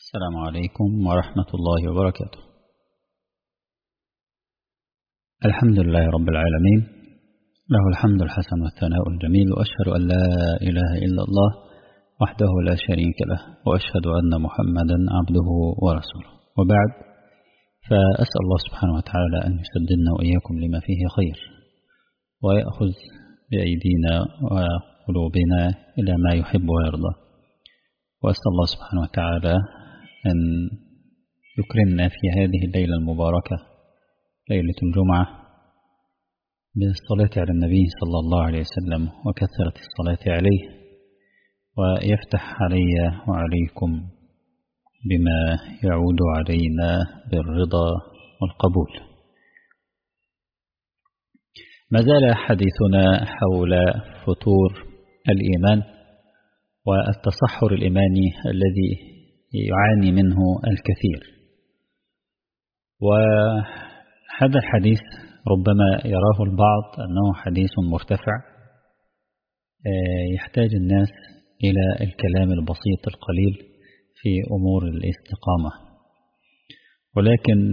السلام عليكم ورحمة الله وبركاته. الحمد لله رب العالمين، له الحمد الحسن والثناء الجميل، وأشهد أن لا إله إلا الله وحده لا شريك له، وأشهد أن محمدا عبده ورسوله. وبعد، فأسأل الله سبحانه وتعالى أن يسددنا وإياكم لما فيه خير، ويأخذ بأيدينا وقلوبنا إلى ما يحب ويرضى. وأسأل الله سبحانه وتعالى أن يكرمنا في هذه الليلة المباركة، ليلة الجمعة، بالصلاة على النبي صلى الله عليه وسلم وكثرة الصلاة عليه، ويفتح علي وعليكم بما يعود علينا بالرضا والقبول. ما زال حديثنا حول فتور الإيمان والتصحر الإيماني الذي يعاني منه الكثير. وهذا الحديث ربما يراه البعض أنه حديث مرتفع، يحتاج الناس إلى الكلام البسيط القليل في أمور الاستقامة، ولكن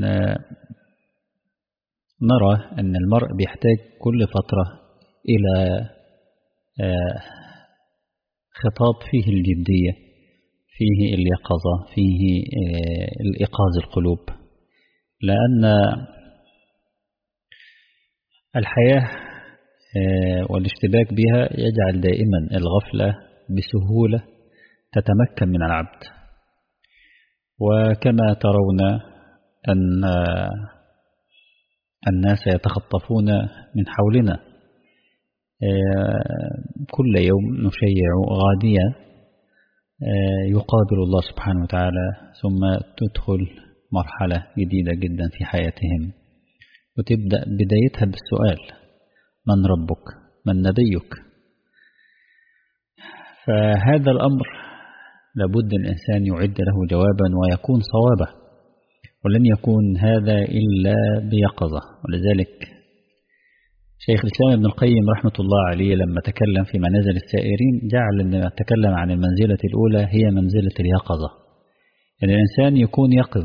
نرى أن المرء بيحتاج كل فترة إلى خطاب فيه الجدية، فيه اليقظة، فيه الإيقاظ القلوب، لأن الحياة والاشتباك بها يجعل دائما الغفلة بسهولة تتمكن من العبد. وكما ترون أن الناس يتخطفون من حولنا، كل يوم نشيع غادية يقابل الله سبحانه وتعالى، ثم تدخل مرحلة جديدة جدا في حياتهم، وتبدأ بدايتها بالسؤال: من ربك؟ من نبيك؟ فهذا الأمر لابد الإنسان يعد له جوابا ويكون صوابا، ولن يكون هذا إلا بيقظة. ولذلك شيخ الإسلام ابن القيم رحمة الله عليه لما تكلم في منازل السائرين جعل أن يتكلم عن المنزلة الأولى هي منزلة اليقظة، يعني الإنسان يكون يقظ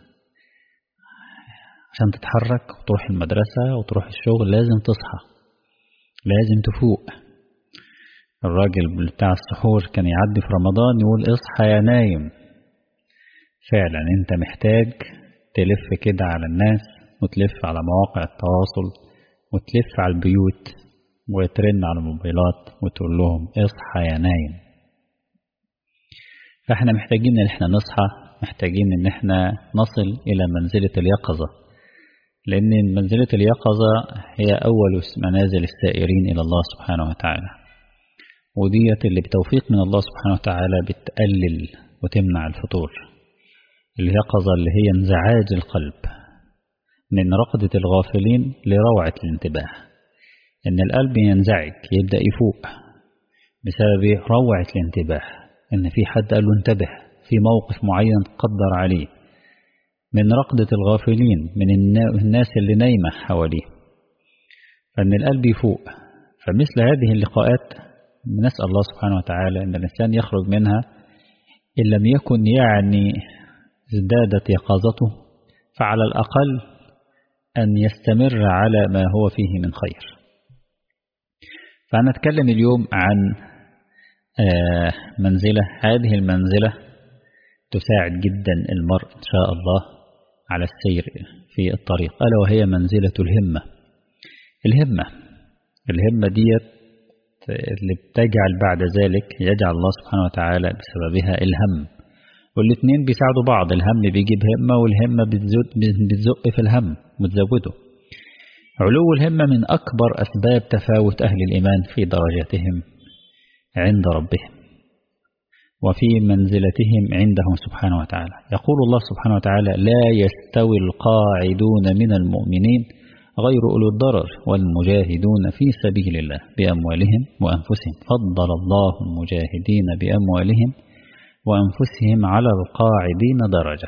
عشان تتحرك وتروح المدرسة وتروح الشغل. لازم تصحى، لازم تفوق. الراجل بتاع السحور كان يعدي في رمضان يقول: اصحى يا نايم. فعلا انت محتاج تلف كده على الناس، وتلف على مواقع التواصل، وتلف على البيوت، وترن على الموبايلات وتقول لهم: اصحى يا نايم. فاحنا محتاجين ان احنا نصحى، محتاجين ان احنا نصل الى منزلة اليقظة، لان منزلة اليقظة هي اول منازل السائرين الى الله سبحانه وتعالى، وديت اللي بتوفيق من الله سبحانه وتعالى بتقلل وتمنع الفتور. اليقظة اللي هي انزعاج القلب من رقدة الغافلين لروعة الانتباه، إن القلب ينزعج يبدأ يفوق بسبب روعة الانتباه، إن في حد قال له انتبه في موقف معين قدر عليه، من رقدة الغافلين، من الناس اللي نايمة حواليه، فإن القلب يفوق. فمثل هذه اللقاءات نسأل الله سبحانه وتعالى أن الإنسان يخرج منها إن لم يكن يعني ازدادت يقظته، فعلى الأقل أن يستمر على ما هو فيه من خير. فنتكلم اليوم عن منزلة، هذه المنزلة تساعد جدا المرء إن شاء الله على السير في الطريق، ألا وهي منزلة الهمة. الهمة ديت اللي بتجعل بعد ذلك يجعل الله سبحانه وتعالى بسببها الهم، والاثنين بيساعدوا بعض. الهم بيجيب همة، والهمة بتزق في الهم وتزوده. علو الهمة من أكبر أسباب تفاوت أهل الإيمان في درجاتهم عند ربهم وفي منزلتهم عنده سبحانه وتعالى. يقول الله سبحانه وتعالى: لا يستوي القاعدون من المؤمنين غير أولو الضرر والمجاهدون في سبيل الله بأموالهم وأنفسهم فضل الله المجاهدين بأموالهم وأنفسهم على القاعدين درجة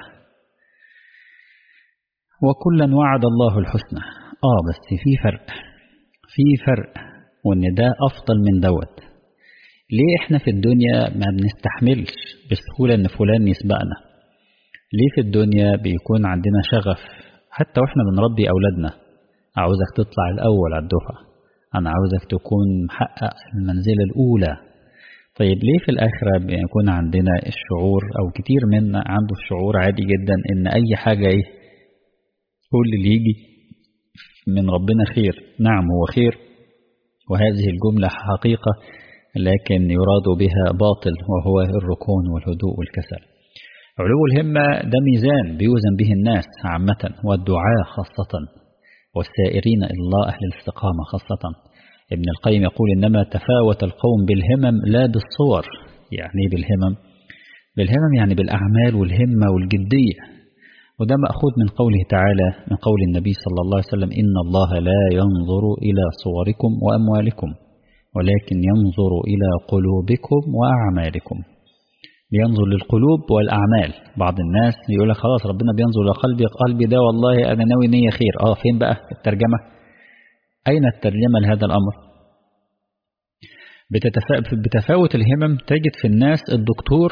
وكلا وعد الله الحسنى. بس في فرق، وإن ده أفضل من دوت. ليه إحنا في الدنيا ما بنستحملش بسهولة إن فلان يسبقنا؟ ليه في الدنيا بيكون عندنا شغف حتى وإحنا بنربي أولادنا؟ عاوزك تطلع الأول على الدفعة، أنا عاوزك تكون محقق المنزلة الأولى. طيب ليه في الآخرة بيكون عندنا الشعور، أو كتير منا عنده الشعور عادي جدا إن أي حاجة كل اللي يجي من ربنا خير؟ نعم هو خير، وهذه الجملة حقيقة، لكن يراد بها باطل، وهو الركون والهدوء والكسل. علو الهمة ده ميزان بيوزن به الناس عامة، والدعاء خاصة، والسائرين إلى الله أهل الاستقامة خاصة. ابن القيم يقول إنما تفاوت القوم بالهمم لا بالصور. يعني بالهمم، بالهمم يعني بالأعمال والهمة والجدية. وده مأخوذ من قوله تعالى، من قول النبي صلى الله عليه وسلم: إن الله لا ينظر إلى صوركم وأموالكم ولكن ينظر إلى قلوبكم وأعمالكم. بينظر للقلوب والأعمال. بعض الناس يقول لك خلاص ربنا بينظر لقلبي، قلبي ده والله أنا ناوي نية خير. فين بقى الترجمة؟ أين الترجمة لهذا الأمر؟ بتفاوت الهمم تجد في الناس الدكتور،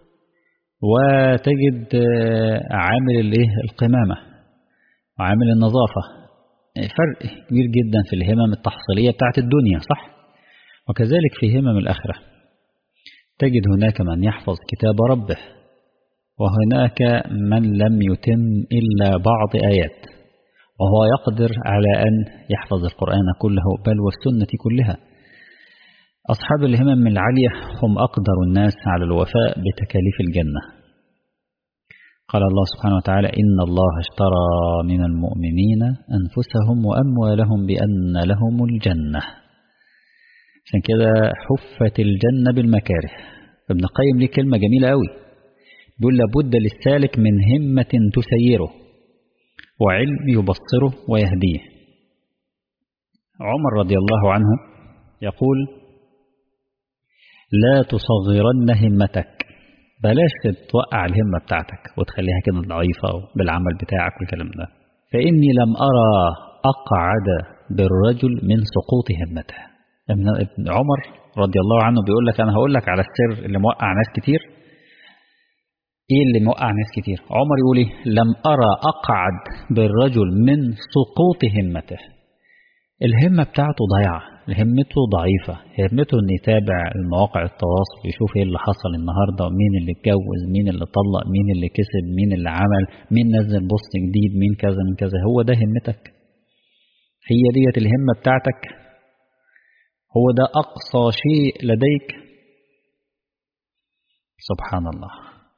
وتجد عامل القمامة وعامل النظافة. فرق كبير جدا في الهمم التحصيلية بتاعت الدنيا، صح؟ وكذلك في همم الآخرة تجد هناك من يحفظ كتاب ربه، وهناك من لم يتم إلا بعض آيات، وهو يقدر على أن يحفظ القرآن كله بل والسنة كلها. أصحاب الهمم العالية هم أقدر الناس على الوفاء بتكاليف الجنة. قال الله سبحانه وتعالى: إن الله اشترى من المؤمنين أنفسهم وأموالهم بأن لهم الجنة. عشان كده حفت الجنة بالمكاره. ابن القيم ليه كلمة جميلة قوي، بيقول: لابد للسالك من همة تسيره، وعلم يبصره ويهديه. عمر رضي الله عنه يقول: لا تصغرن همتك، بلاش توقع الهمة بتاعتك وتخليها كده ضعيفة بالعمل بتاعك والكلام ده، فإني لم أرى أقعد بالرجل من سقوط همته. ابن عمر رضي الله عنه بيقول لك: أنا هقول لك على السر اللي موقع ناس كتير. إيه اللي موقع ناس كتير؟ عمر يقول إيه؟ لم أرى أقعد بالرجل من سقوط همته. الهمة بتاعته ضيعة، همته ضعيفة، همته إن يتابع المواقع التواصل ويشوف إيه اللي حصل النهاردة، مين اللي اتجوز، مين اللي طلق، مين اللي كسب، مين اللي عمل، مين نزل بوست جديد، مين كذا من كذا. هو ده همتك؟ هي ديت الهمة بتاعتك؟ هو ده أقصى شيء لديك؟ سبحان الله.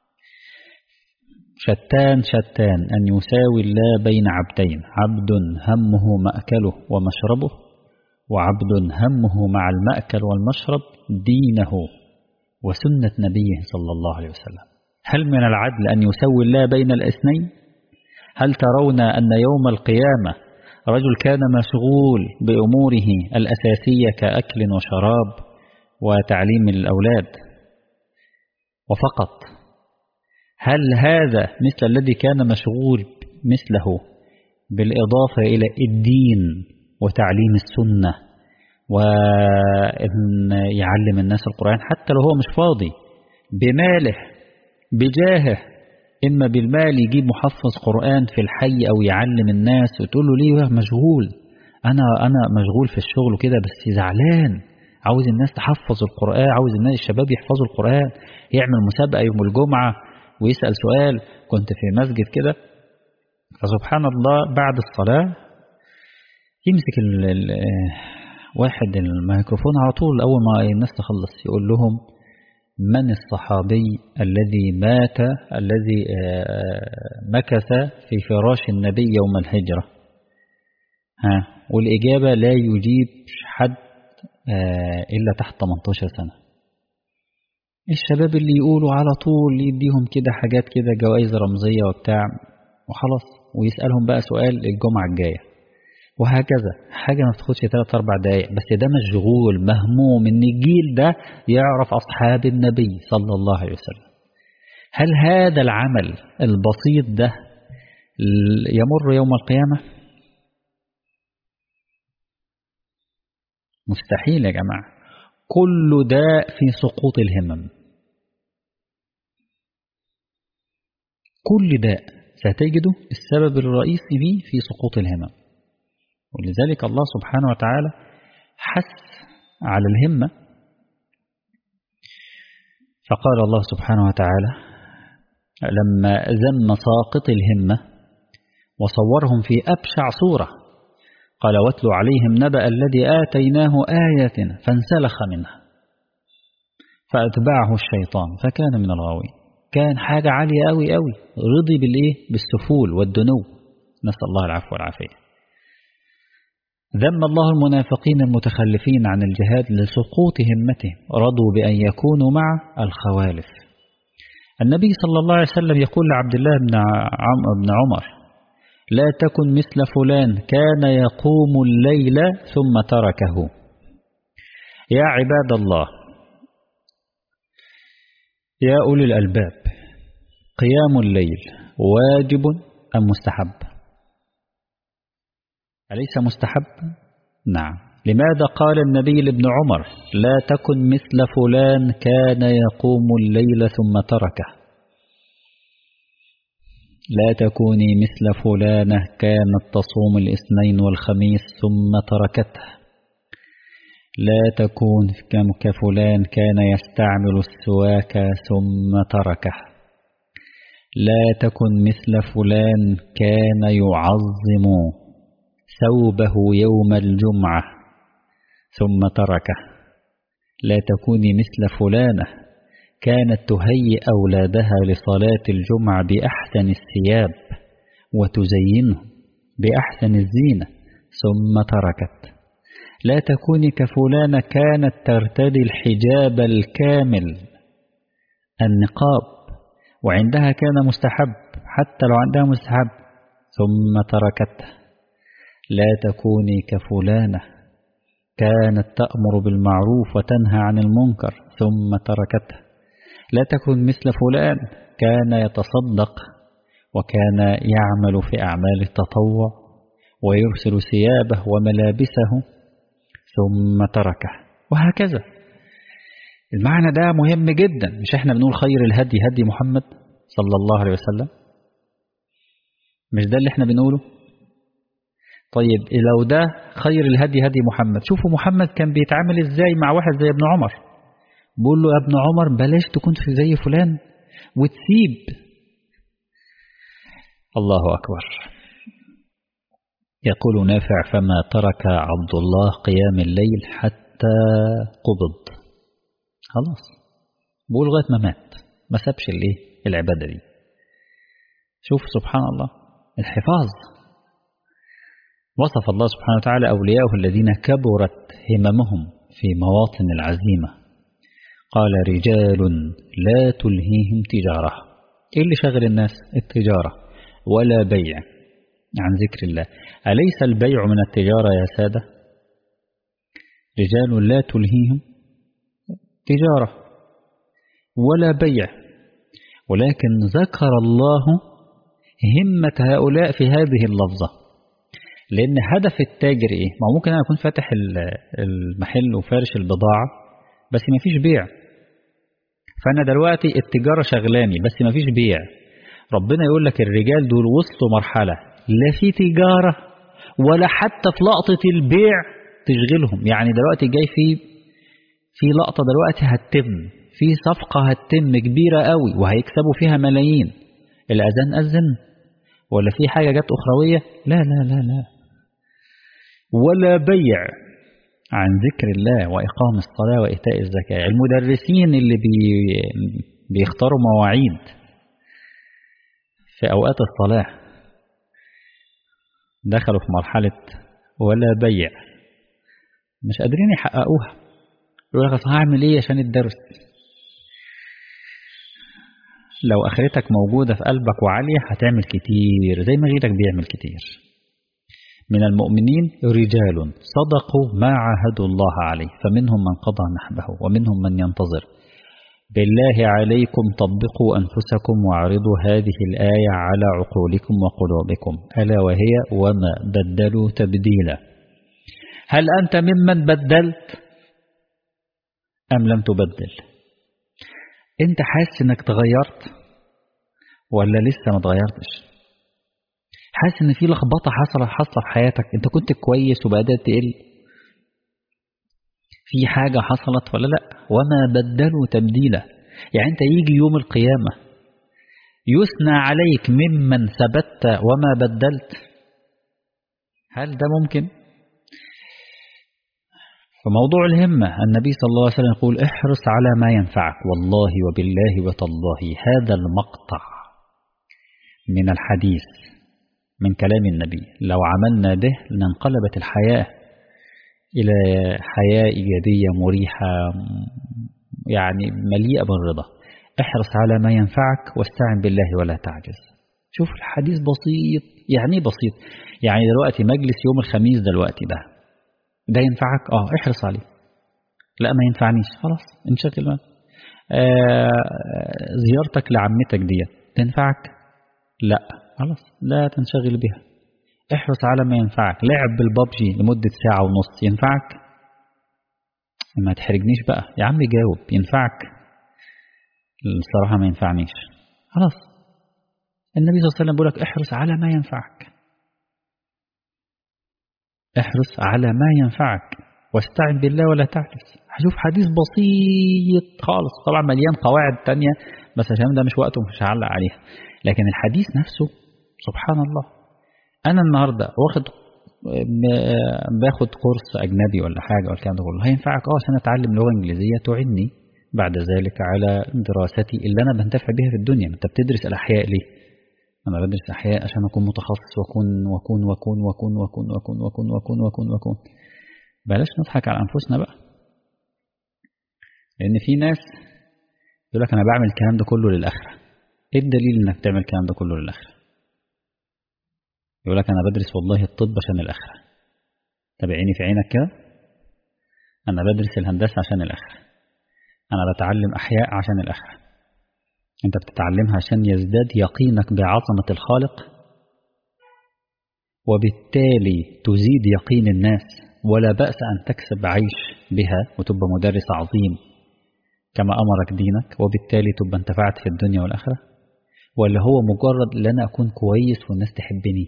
شتان أن يساوي الله بين عبدين: عبد همه مأكله ومشربه، وعبد همه مع المأكل والمشرب دينه وسنة نبيه صلى الله عليه وسلم. هل من العدل أن يسوي الله بين الاثنين؟ هل ترون أن يوم القيامة رجل كان مشغول بأموره الأساسية كأكل وشراب وتعليم الأولاد وفقط، هل هذا مثل الذي كان مشغول مثله بالإضافة إلى الدين وتعليم السنة وأن يعلم الناس القرآن حتى لو هو مش فاضي، بماله بجاهه؟ إما بالمال يجيب محفظ قرآن في الحي أو يعلم الناس، وتقول له ليه مشغول؟ أنا مشغول في الشغل كده، بس زعلان، عاوز الناس تحفظ القرآن، عاوز الناس الشباب يحفظوا القرآن، يعمل مسابقة يوم الجمعة ويسأل سؤال. كنت في مسجد كده، فسبحان الله بعد الصلاة يمسك واحد الميكروفون على طول، أول ما الناس تخلص يقول لهم: من الصحابي الذي مات، الذي مكث في فراش النبي يوم الهجرة؟ والإجابة لا يجيب حد إلا تحت 18 سنة. الشباب اللي يقولوا على طول يديهم كده حاجات كده، جوائز رمزية وبتاع وخلاص، ويسألهم بقى سؤال الجمعة الجاية، وهكذا حاجة ما بتاخدش 3-4 دقايق، بس ده مشغول مهموم ان الجيل ده يعرف أصحاب النبي صلى الله عليه وسلم. هل هذا العمل البسيط ده يمر يوم القيامة؟ مستحيل يا جماعة. كل ده في سقوط الهمم، كل داء ستجده السبب الرئيسي فيه في سقوط الهمم. ولذلك الله سبحانه وتعالى حث على الهمة، فقال الله سبحانه وتعالى لما ذم ساقط الهمة وصورهم في أبشع صورة قال واتل عليهم نبأ الذي آتيناه آياتنا فانسلخ منها فأتبعه الشيطان فكان من الغاوين. كان حاجة عالية أوي أوي، رضي بالسفول والدنو، نسأل الله العفو والعافية. ذم الله المنافقين المتخلفين عن الجهاد لسقوط همتهم، رضوا بأن يكونوا مع الخوالف. النبي صلى الله عليه وسلم يقول لعبد الله بن عمر لا تكن مثل فلان كان يقوم الليل ثم تركه. يا عباد الله، يا أولي الألباب، قيام الليل واجب أم مستحب؟ أليس مستحب؟ نعم. لماذا قال النبي لابن عمر لا تكن مثل فلان كان يقوم الليل ثم تركه؟ لا تكوني مثل فلانة كانت تصوم الاثنين والخميس ثم تركته. لا تكون كفلان كان يستعمل السواك ثم تركه. لا تكن مثل فلان كان يعظم ثوبه يوم الجمعة ثم تركه. لا تكوني مثل فلانة كانت تهيئ أولادها لصلاة الجمعة بأحسن الثياب وتزينهم بأحسن الزينة ثم تركت. لا تكوني كفلانة كانت ترتدي الحجاب الكامل النقاب وعندها كان مستحب حتى لو عندها مستحب ثم تركته. لا تكوني كفلانة كانت تأمر بالمعروف وتنهى عن المنكر ثم تركته. لا تكن مثل فلان كان يتصدق وكان يعمل في أعمال التطوع ويرسل ثيابه وملابسه ثم تركه، وهكذا. المعنى ده مهم جدا. مش احنا بنقول خير الهدي هدي محمد صلى الله عليه وسلم؟ مش ده اللي احنا بنقوله؟ طيب لو ده خير الهدي هدي محمد، شوفوا محمد كان بيتعامل ازاي مع واحد زي ابن عمر. بقول له يا ابن عمر بلاش تكون في زي فلان وتسيب. الله أكبر. يقول نافع فما ترك عبد الله قيام الليل حتى قبض. خلاص بقول لغاية ما مات ما سابش العبادة دي. شوف سبحان الله الحفاظ. وصف الله سبحانه وتعالى أولياءه الذين كبرت هممهم في مواطن العزيمة. قال رجال لا تلهيهم تجارة. إيه اللي شغل الناس؟ التجارة ولا بيع عن ذكر الله. أليس البيع من التجارة يا سادة؟ رجال لا تلهيهم تجارة ولا بيع، ولكن ذكر الله همة هؤلاء في هذه اللفظة. لأن هدف التاجر إيه؟ ما ممكن أنا أكون فاتح المحل وفارش البضاعة بس ما فيش بيع، فأنا دلوقتي التجارة شغلاني بس ما فيش بيع. ربنا يقول لك الرجال دول وصلوا مرحلة لا في تجارة ولا حتى في لقطة البيع تشغلهم. يعني دلوقتي جاي في لقطة دلوقتي هتتم، في صفقة هتتم كبيرة قوي وهيكسبوا فيها ملايين. الأذان أذن ولا في حاجة جت أخروية؟ لا لا لا لا. ولا بيع عن ذكر الله وإقام الصلاة وإيتاء الزكاة. المدرسين اللي بيختاروا مواعيد في أوقات الصلاة دخلوا في مرحلة ولا بيع، مش قادرين يحققوها. يقول لك هعمل إيه عشان الدرس؟ لو آخرتك موجودة في قلبك وعالية هتعمل كتير زي ما غيرك بيعمل كتير. من المؤمنين رجال صدقوا ما عاهدوا الله عليه فمنهم من قضى نحبه ومنهم من ينتظر. بالله عليكم طبقوا أنفسكم واعرضوا هذه الآية على عقولكم وقلوبكم ألا وهي وما بدلوا تبديلا. هل أنت ممن بدلت أم لم تبدل؟ أنت حاسس أنك تغيرت ولا لسه ما اتغيرتش؟ حاسس ان في لخبطة حاصلة في حياتك؟ انت كنت كويس وبدأت تقل؟ في حاجة حصلت ولا لا؟ وما بدلوا تبديلا. يعني انت يجي يوم القيامة يثنى عليك ممن ثبت وما بدلت؟ هل ده ممكن؟ فموضوع الهمة، النبي صلى الله عليه وسلم يقول احرص على ما ينفعك. والله وبالله وتالله هذا المقطع من الحديث من كلام النبي لو عملنا به لانقلبت الحياة إلى حياة إيجابية مريحة، يعني مليئة بالرضا. احرص على ما ينفعك واستعن بالله ولا تعجز. شوف الحديث بسيط. يعني ايه بسيط؟ يعني دلوقتي مجلس يوم الخميس دلوقتي ده ينفعك؟ احرص عليه. لا ما ينفعنيش، خلاص انشغل بقى. زيارتك لعمتك دي تنفعك؟ لا، خلاص لا تنشغل بها. احرص على ما ينفعك. لعب بالبابجي لمدة ساعة ونص ينفعك؟ ما تحرجنيش بقى يا عم، جاوب. ينفعك؟ الصراحة ما ينفعنيش. خلاص. النبي صلى الله عليه وسلم بيقول لك احرص على ما ينفعك. احرص على ما ينفعك واستعن بالله ولا تعجز. هشوف حديث بسيط خالص، طبعا مليان قواعد تانية بس عشان ده مش وقته مش هعلق عليها، لكن الحديث نفسه سبحان الله. أنا النهاردة باخد كورس أجنبي ولا حاجة والكلام ده كله، هينفعك عشان أتعلم لغة إنجليزية تعني بعد ذلك على دراستي اللي أنا بنتفع بها في الدنيا. أنت بتدرس الأحياء ليه؟ أنا بدرس أحياء عشان أكون متخصص وأكون وأكون وأكون وأكون وأكون وأكون وأكون وأكون وأكون وأكون. بلاش نضحك على أنفسنا بقى، لأن في ناس يقول لك أنا بعمل الكلام ده كله للآخرة. إيه الدليل إنك تعمل الكلام ده كله للآخرة؟ يقول لك أنا بدرس والله الطب عشان الآخرة. طب عيني في عينك كده، أنا بدرس الهندسة عشان الآخرة، أنا بتعلم أحياء عشان الآخرة. أنت بتتعلمها عشان يزداد يقينك بعظمة الخالق، وبالتالي تزيد يقين الناس، ولا بأس أن تكسب عيش بها وتبقى مدرس عظيم كما أمرك دينك، وبالتالي تبقى انتفعت في الدنيا والآخرة؟ ولا هو مجرد أن أنا أكون كويس والناس تحبني؟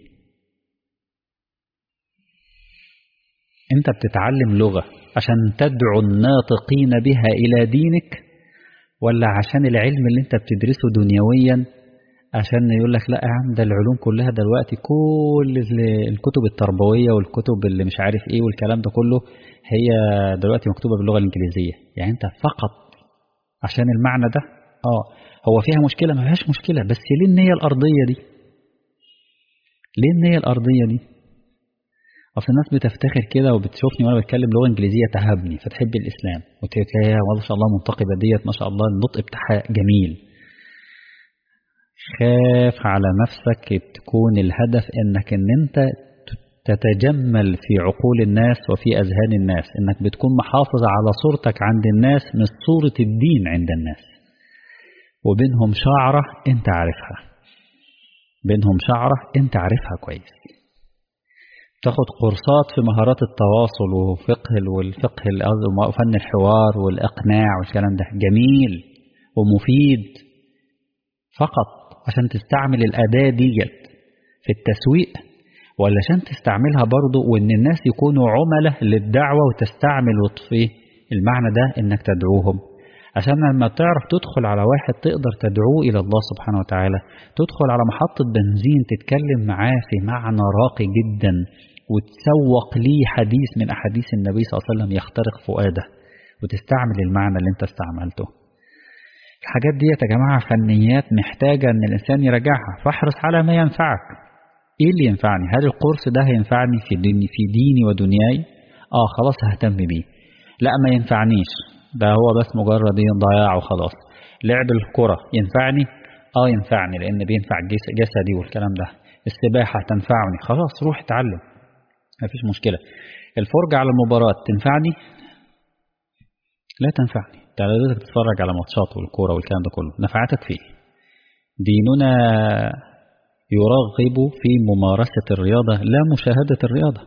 أنت بتتعلم لغة عشان تدعو الناطقين بها إلى دينك، ولا عشان العلم اللي أنت بتدرسه دنيويا عشان يقول لك لا يا عم ده العلوم كلها دلوقتي كل الكتب التربوية والكتب اللي مش عارف ايه والكلام ده كله هي دلوقتي مكتوبة باللغة الإنجليزية؟ يعني أنت فقط عشان المعنى ده هو فيها مشكلة؟ ما فيهاش مشكلة، بس ليه النية الأرضية دي؟ ليه النية الأرضية دي؟ أصل الناس بتفتخر كده وبتشوفني وأنا بتكلم لغة إنجليزية تهبني فتحب الإسلام وتلاقيها ما شاء الله منتقبة ديت ما شاء الله النطق بتاعها جميل. خاف على نفسك تكون الهدف إنك إن أنت تتجمل في عقول الناس وفي أذهان الناس، إنك بتكون محافظ على صورتك عند الناس مش صورة الدين عند الناس. وبينهم شعرة أنت عارفها، بينهم شعرة أنت عارفها كويس. تاخد كورسات في مهارات التواصل والفقه وفن الحوار والإقناع والكلام ده جميل ومفيد، فقط عشان تستعمل الأداة ديت في التسويق، ولا عشان تستعملها برضو وإن الناس يكونوا عملة للدعوة وتستعمل وتفيه المعنى ده إنك تدعوهم، عشان لما تعرف تدخل على واحد تقدر تدعوه إلى الله سبحانه وتعالى. تدخل على محطة بنزين تتكلم معاه في معنى راقي جدا وتسوق ليه حديث من أحاديث النبي صلى الله عليه وسلم يخترق فؤاده وتستعمل المعنى اللي انت استعملته. الحاجات دي يا جماعة فنيات محتاجة ان الانسان يراجعها. فاحرص على ما ينفعك. ايه اللي ينفعني؟ هل القرص ده هينفعني في ديني ودنياي؟ خلاص ههتم بيه. لا ما ينفعنيش، ده هو بس مجرد ضياع وخلاص. لعب الكرة ينفعني؟ ينفعني لان بينفع جسدي والكلام ده. السباحة تنفعني، خلاص روح اتعلم مفيش مشكلة. الفرجة على المباراة تنفعني؟ لا تنفعني. تعالى تتفرج على ماتشات والكورة والكلام ده كله، نفعتك فيه؟ ديننا يرغب في ممارسة الرياضة لا مشاهدة الرياضة.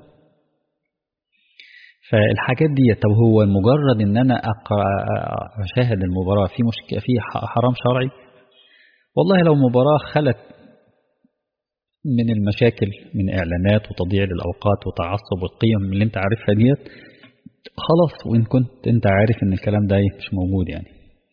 فالحاجات دي طب هو مجرد ان انا اشاهد المباراة في مشكلة، في حرام شرعي؟ والله لو مباراة خلت من المشاكل، من إعلانات وتضييع للأوقات وتعصب القيم اللي انت عارفها ديت، خلاص. وإن كنت انت عارف ان الكلام ده مش موجود يعني.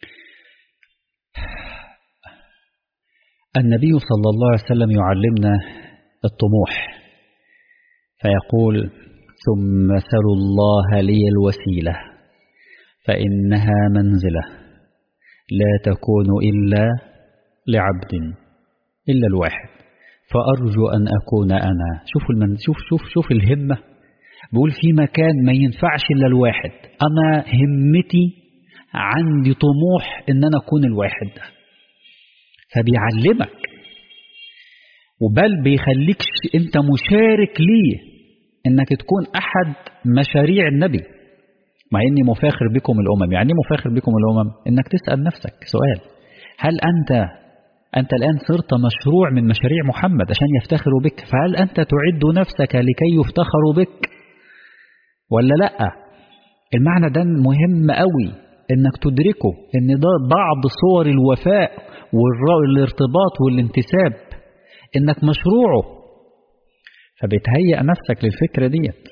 النبي صلى الله عليه وسلم يعلمنا الطموح، فيقول: ثم سلوا الله لي الوسيلة فإنها منزلة لا تكون إلا لعبد إلا الواحد فأرجو أن أكون أنا. شوف الهمة. بقول في مكان ما ينفعش إلا الواحد، أنا همتي عندي طموح إن أنا أكون الواحد ده. فبيعلمك، وبل بيخليك أنت مشارك ليه إنك تكون أحد مشاريع النبي. مع إني مفاخر بكم الأمم. يعني مفاخر بكم الأمم إنك تسأل نفسك سؤال: هل أنت الآن صرت مشروع من مشاريع محمد عشان يفتخروا بك؟ فهل أنت تعد نفسك لكي يفتخروا بك ولا لأ؟ المعنى ده مهم قوي إنك تدركه، إن ده بعض صور الوفاء والارتباط والانتساب، إنك مشروعه. فبتهيئ نفسك للفكرة ديت.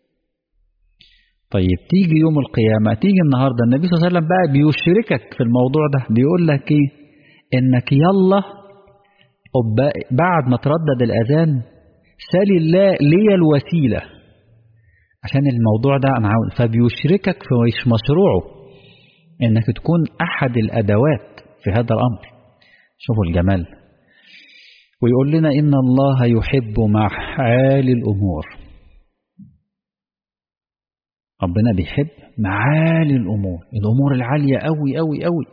طيب تيجي يوم القيامة، تيجي النهاردة النبي صلى الله عليه وسلم بقى بيشركك في الموضوع ده، بيقول لك إيه؟ إنك يلا بعد ما تردد الأذان سال الله لي الوسيلة عشان الموضوع ده أنا عاوز. فبيشركك في مشروعه إنك تكون أحد الأدوات في هذا الأمر. شوفوا الجمال. ويقول لنا: إن الله يحب معالي الأمور. ربنا بيحب معالي الأمور العالية أوي أوي أوي.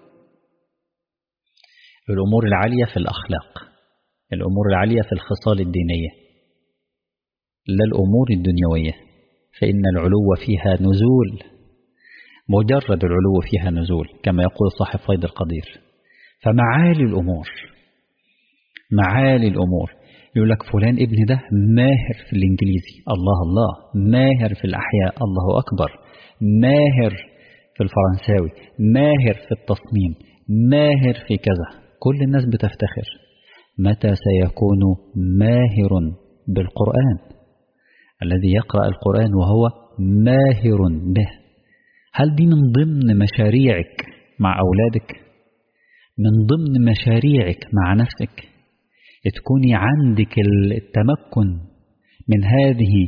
الأمور العالية في الأخلاق، الأمور العالية في الخصال الدينية، لا الأمور الدنيوية، فإن العلو فيها نزول، مجرد العلو فيها نزول كما يقول صاحب فيض القدير. فمعالي الأمور، معالي الأمور. يقول لك فلان ابن ده ماهر في الإنجليزي، الله الله، ماهر في الأحياء، الله أكبر، ماهر في الفرنساوي، ماهر في التصميم، ماهر في كذا. كل الناس بتفتخر. متى سيكون ماهر بالقرآن؟ الذي يقرأ القرآن وهو ماهر به. هل دي من ضمن مشاريعك مع أولادك؟ من ضمن مشاريعك مع نفسك؟ تكوني عندك التمكن من هذه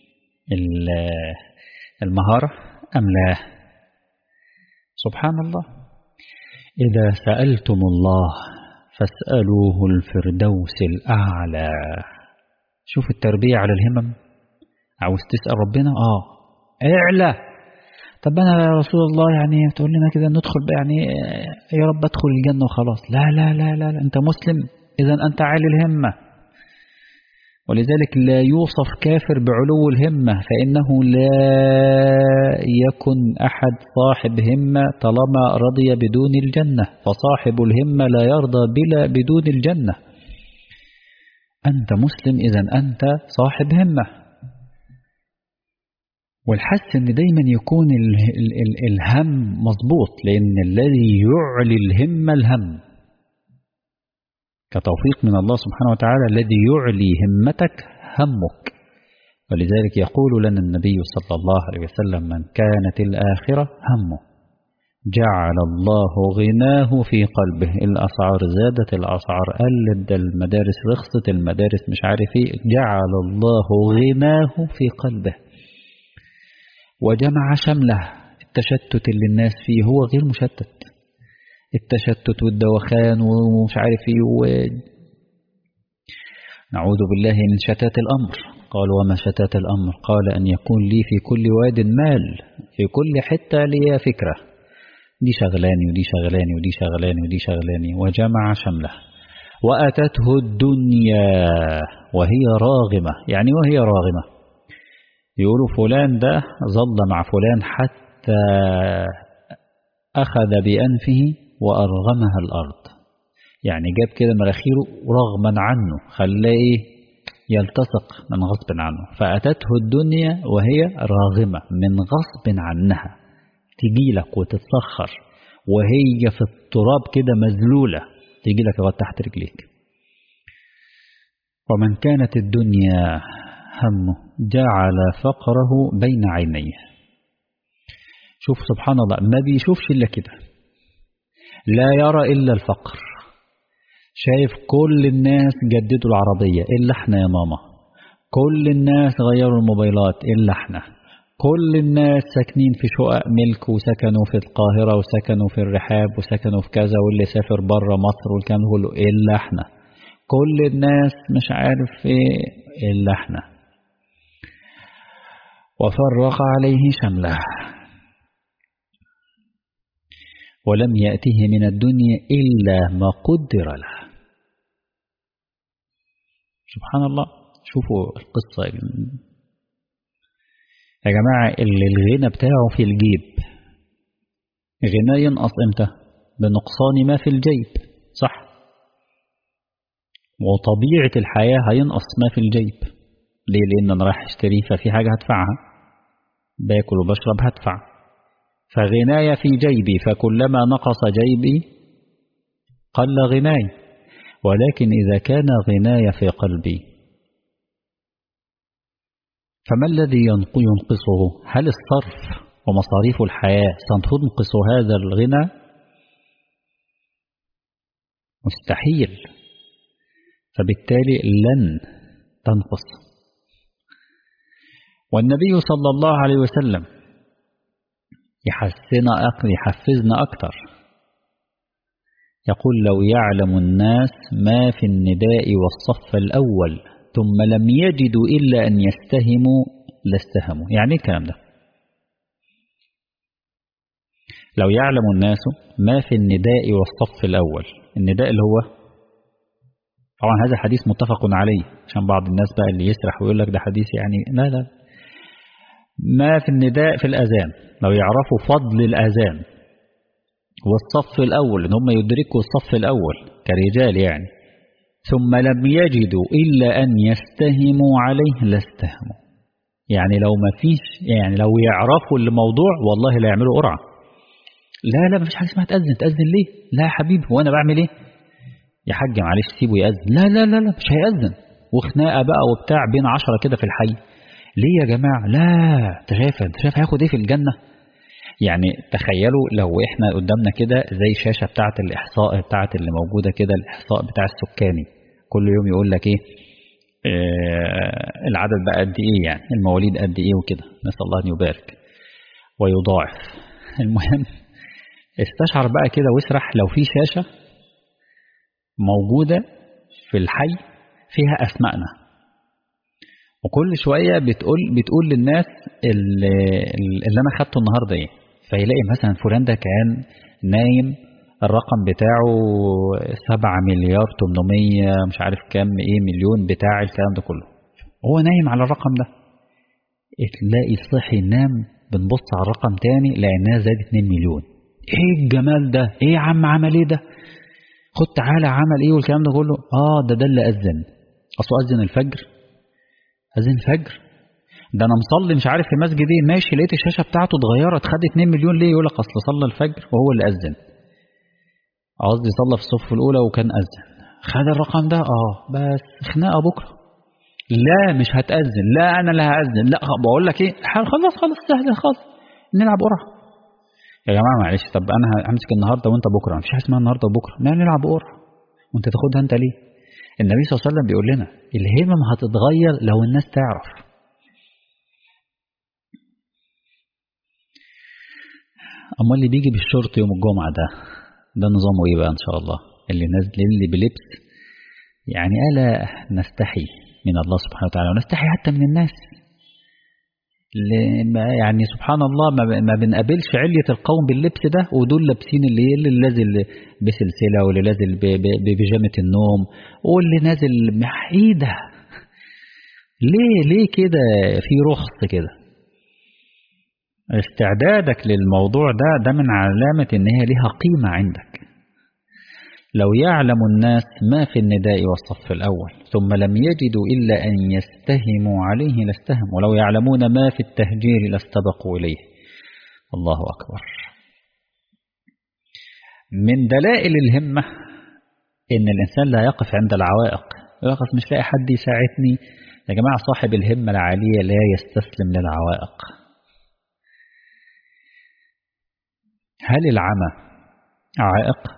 المهارة أم لا؟ سبحان الله. إذا سألتم الله فاسألوه الفردوس الأعلى. شوف التربية على الهمم. عاوز تسأل ربنا؟ اعلى. طب أنا يا رسول الله يعني تقول لنا كده ندخل يعني يا رب أدخل الجنة وخلاص. لا لا لا لا, لا. أنت مسلم إذن أنت عالي الهمة. ولذلك لا يوصف كافر بعلو الهمة، فإنه لا يكن أحد صاحب همة طالما رضي بدون الجنة، فصاحب الهمة لا يرضى بدون الجنة. أنت مسلم إذن أنت صاحب همة. والحس أن دايما يكون الهم مضبوط، لأن الذي يعلي الهمة الهم كتوفيق من الله سبحانه وتعالى. الذي يعلي همتك همك. ولذلك يقول لنا النبي صلى الله عليه وسلم: من كانت الآخرة همه جعل الله غناه في قلبه. الأسعار زادت، الأسعار قلت، المدارس رخصت، المدارس مش عارف ايه، جعل الله غناه في قلبه. وجمع شمله. التشتت اللي الناس فيه هو غير مشتت. التشتت والدوخان ومش عارف ايه نعوذ بالله من شتات الأمر. قال: وما شتات الأمر؟ قال: أن يكون لي في كل واد مال، في كل حتة لي فكرة، دي شغلاني ودي شغلاني ودي شغلاني ودي شغلاني. وجمع شمله. وأتته الدنيا وهي راغمة. يعني وهي راغمة، يقولوا فلان ده ظل مع فلان حتى أخذ بأنفه وأرغمها الأرض. يعني جاب كده مراخيره رغما عنه، خلاه يلتصق من غصب عنه. فأتته الدنيا وهي راغمة، من غصب عنها تجيلك وتتسخر وهي في التراب كده مذلولة. تيجي لك لغاية تحت رجليك. ومن كانت الدنيا همه جعل فقره بين عينيه. شوف سبحان الله، ما بيشوفش إلا كده، لا يرى إلا الفقر. شايف كل الناس جددوا العربية إلا احنا يا ماما، كل الناس غيروا الموبايلات إلا احنا، كل الناس ساكنين في شقق ملك وسكنوا في القاهرة وسكنوا في الرحاب وسكنوا في كذا، واللي سافر بره مصر والكلام كله إلا احنا، كل الناس مش عارف ايه إلا احنا. وفرق عليه شمله ولم يأته من الدنيا إلا ما قدر له. سبحان الله. شوفوا القصة يا جماعة، اللي الغنى بتاعه في الجيب غنى ينقص امتى؟ بنقصان ما في الجيب، صح؟ وطبيعة الحياة هينقص ما في الجيب. ليه؟ لأن أنا رايح اشتري ففي حاجة هدفعها، باكل وبشرب هدفع، فغناية في جيبي، فكلما نقص جيبي قل غناي. ولكن إذا كان غناية في قلبي فما الذي ينقصه؟ هل الصرف ومصاريف الحياة ستنقص هذا الغنى؟ مستحيل. فبالتالي لن تنقص. والنبي صلى الله عليه وسلم يحفزنا أكثر، يقول لو يعلم الناس ما في النداء والصف الأول ثم لم يجدوا إلا أن يستهموا لاستهموا. يعني الكلام ده، لو يعلم الناس ما في النداء والصف الأول، النداء اللي هو طبعا هذا حديث متفق عليه، عشان بعض الناس بقى اللي يسرح ويقول لك ده حديث يعني لا، ما في النداء في الأذان، لو يعرفوا فضل الأذان والصف الأول إن هم يدركوا الصف الأول كرجال يعني، ثم لم يجدوا إلا أن يستهموا عليه لاستهموا. يعني لو ما فيش، يعني لو يعرفوا الموضوع والله لا يعملوا قرعة. لا مفيش حاجة اسمها تأذن ليه؟ لا يا حبيبي، وأنا بعمل إيه؟ يا حاج معلش سيبه يأذن. لا مش هيأذن، وخناقة بقى وبتاع بين 10 كده في الحي. ليه يا جماعة؟ لا، انت شايف هياخد ايه في الجنة؟ يعني تخيلوا لو احنا قدامنا كده زي شاشة بتاعة الإحصاء بتاعة اللي موجودة كده، الإحصاء بتاع السكاني، كل يوم يقول لك ايه العدد بقى قد ايه، يعني المواليد قد ايه وكده، نسأل الله أن يبارك ويضاعف. المهم استشعر بقى كده واسرح لو في شاشة موجودة في الحي فيها أسمائنا، وكل شوية بتقول للناس اللي أنا خدته النهاردة إيه، فيلاقي مثلا فلان ده كان نايم الرقم بتاعه 7 مليار 800 مش عارف كام ايه مليون بتاع الكلام ده كله، هو نايم على الرقم ده. تلاقي صحي نام، بنبص على الرقم تاني لأنها زادت 2 مليون. ايه الجمال ده؟ ايه يا عم عمل ايه ده؟ خد تعالى عمل ايه والكلام ده كله. ده اللي أذن، أصله أذن الفجر، أذن الفجر ده أنا مصلي مش عارف في مسجد ايه، ماشي لقيت الشاشة بتاعته اتغيرت خد 2 مليون ليه؟ يقول لك أصل صلى الفجر وهو اللي أذن، قصدي صلى في الصف الأولى وكان أذن، خد الرقم ده. بس خناقة بكرة. لا مش هتأذن، لا أنا اللي هأذن، لا بقول لك إيه، خلاص سهل خالص، نلعب قرعة يا جماعة معلش. طب أنا همسك النهاردة وأنت بكرة، مفيش حاجة اسمها النهاردة وبكرة، نلعب قرعة وأنت تاخدها أنت ليه؟ النبي صلى الله عليه وسلم بيقول لنا الهمم هتتغير لو الناس تعرف. أما اللي بيجي بالشورت يوم الجمعة ده نظامه إيه بقى إن شاء الله؟ اللي نازل اللي بلبس، يعني ألا نستحي من الله سبحانه وتعالى ونستحي حتى من الناس، يعني سبحان الله ما بنقابلش علية القوم باللبس ده، ودول لابسين اللي نازل بسلسلة واللي نازل ببيجامة النوم واللي نازل محيدة. ليه كده؟ في رخص كده. استعدادك للموضوع ده من علامة ان هي لها قيمة عندك. لو يعلم الناس ما في النداء والصف الأول ثم لم يجدوا إلا أن يستهموا عليه لاستهموا، ولو يعلمون ما في التهجير لاستبقوا إليه. الله أكبر. من دلائل الهمة إن الإنسان لا يقف عند العوائق، يقف مش لاقي حد يساعدني. يا جماعة صاحب الهمة العالية لا يستسلم للعوائق. هل العمى عائق؟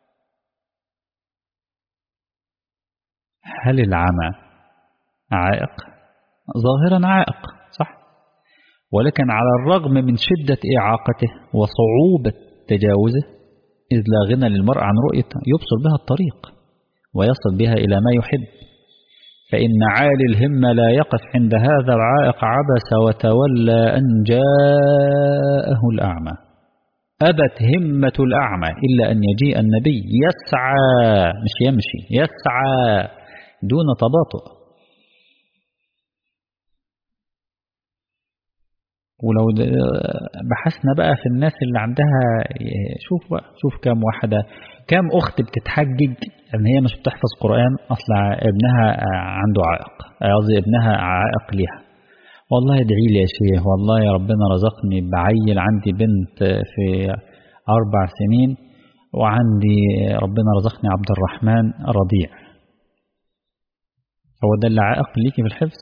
هل العمى عائق؟ ظاهرا عائق صح، ولكن على الرغم من شدة إعاقته وصعوبة تجاوزه، إذ لا غنى للمرء عن رؤية يبصر بها الطريق ويصل بها إلى ما يحب. فإن عالي الهمة لا يقف عند هذا العائق، عبس وتولى أن جاءه الأعمى. أبت همة الأعمى إلا أن يجيء النبي يسعى، مش يمشي، يسعى دون تباطؤ. ولو بحثنا بقى في الناس اللي عندها، شوف بقى، شوف كام واحدة، كام أخت بتتحجج أن هي مش بتحفظ قرآن، أصلا ابنها عنده عائق، قصدي ابنها عائق ليها. والله ادعي لي يا شيخ، والله يا ربنا رزقني بعيل، عندي بنت في 4 سنين، وعندي ربنا رزقني عبد الرحمن رضيع. هو ده اللي عائق ليكي في الحفظ؟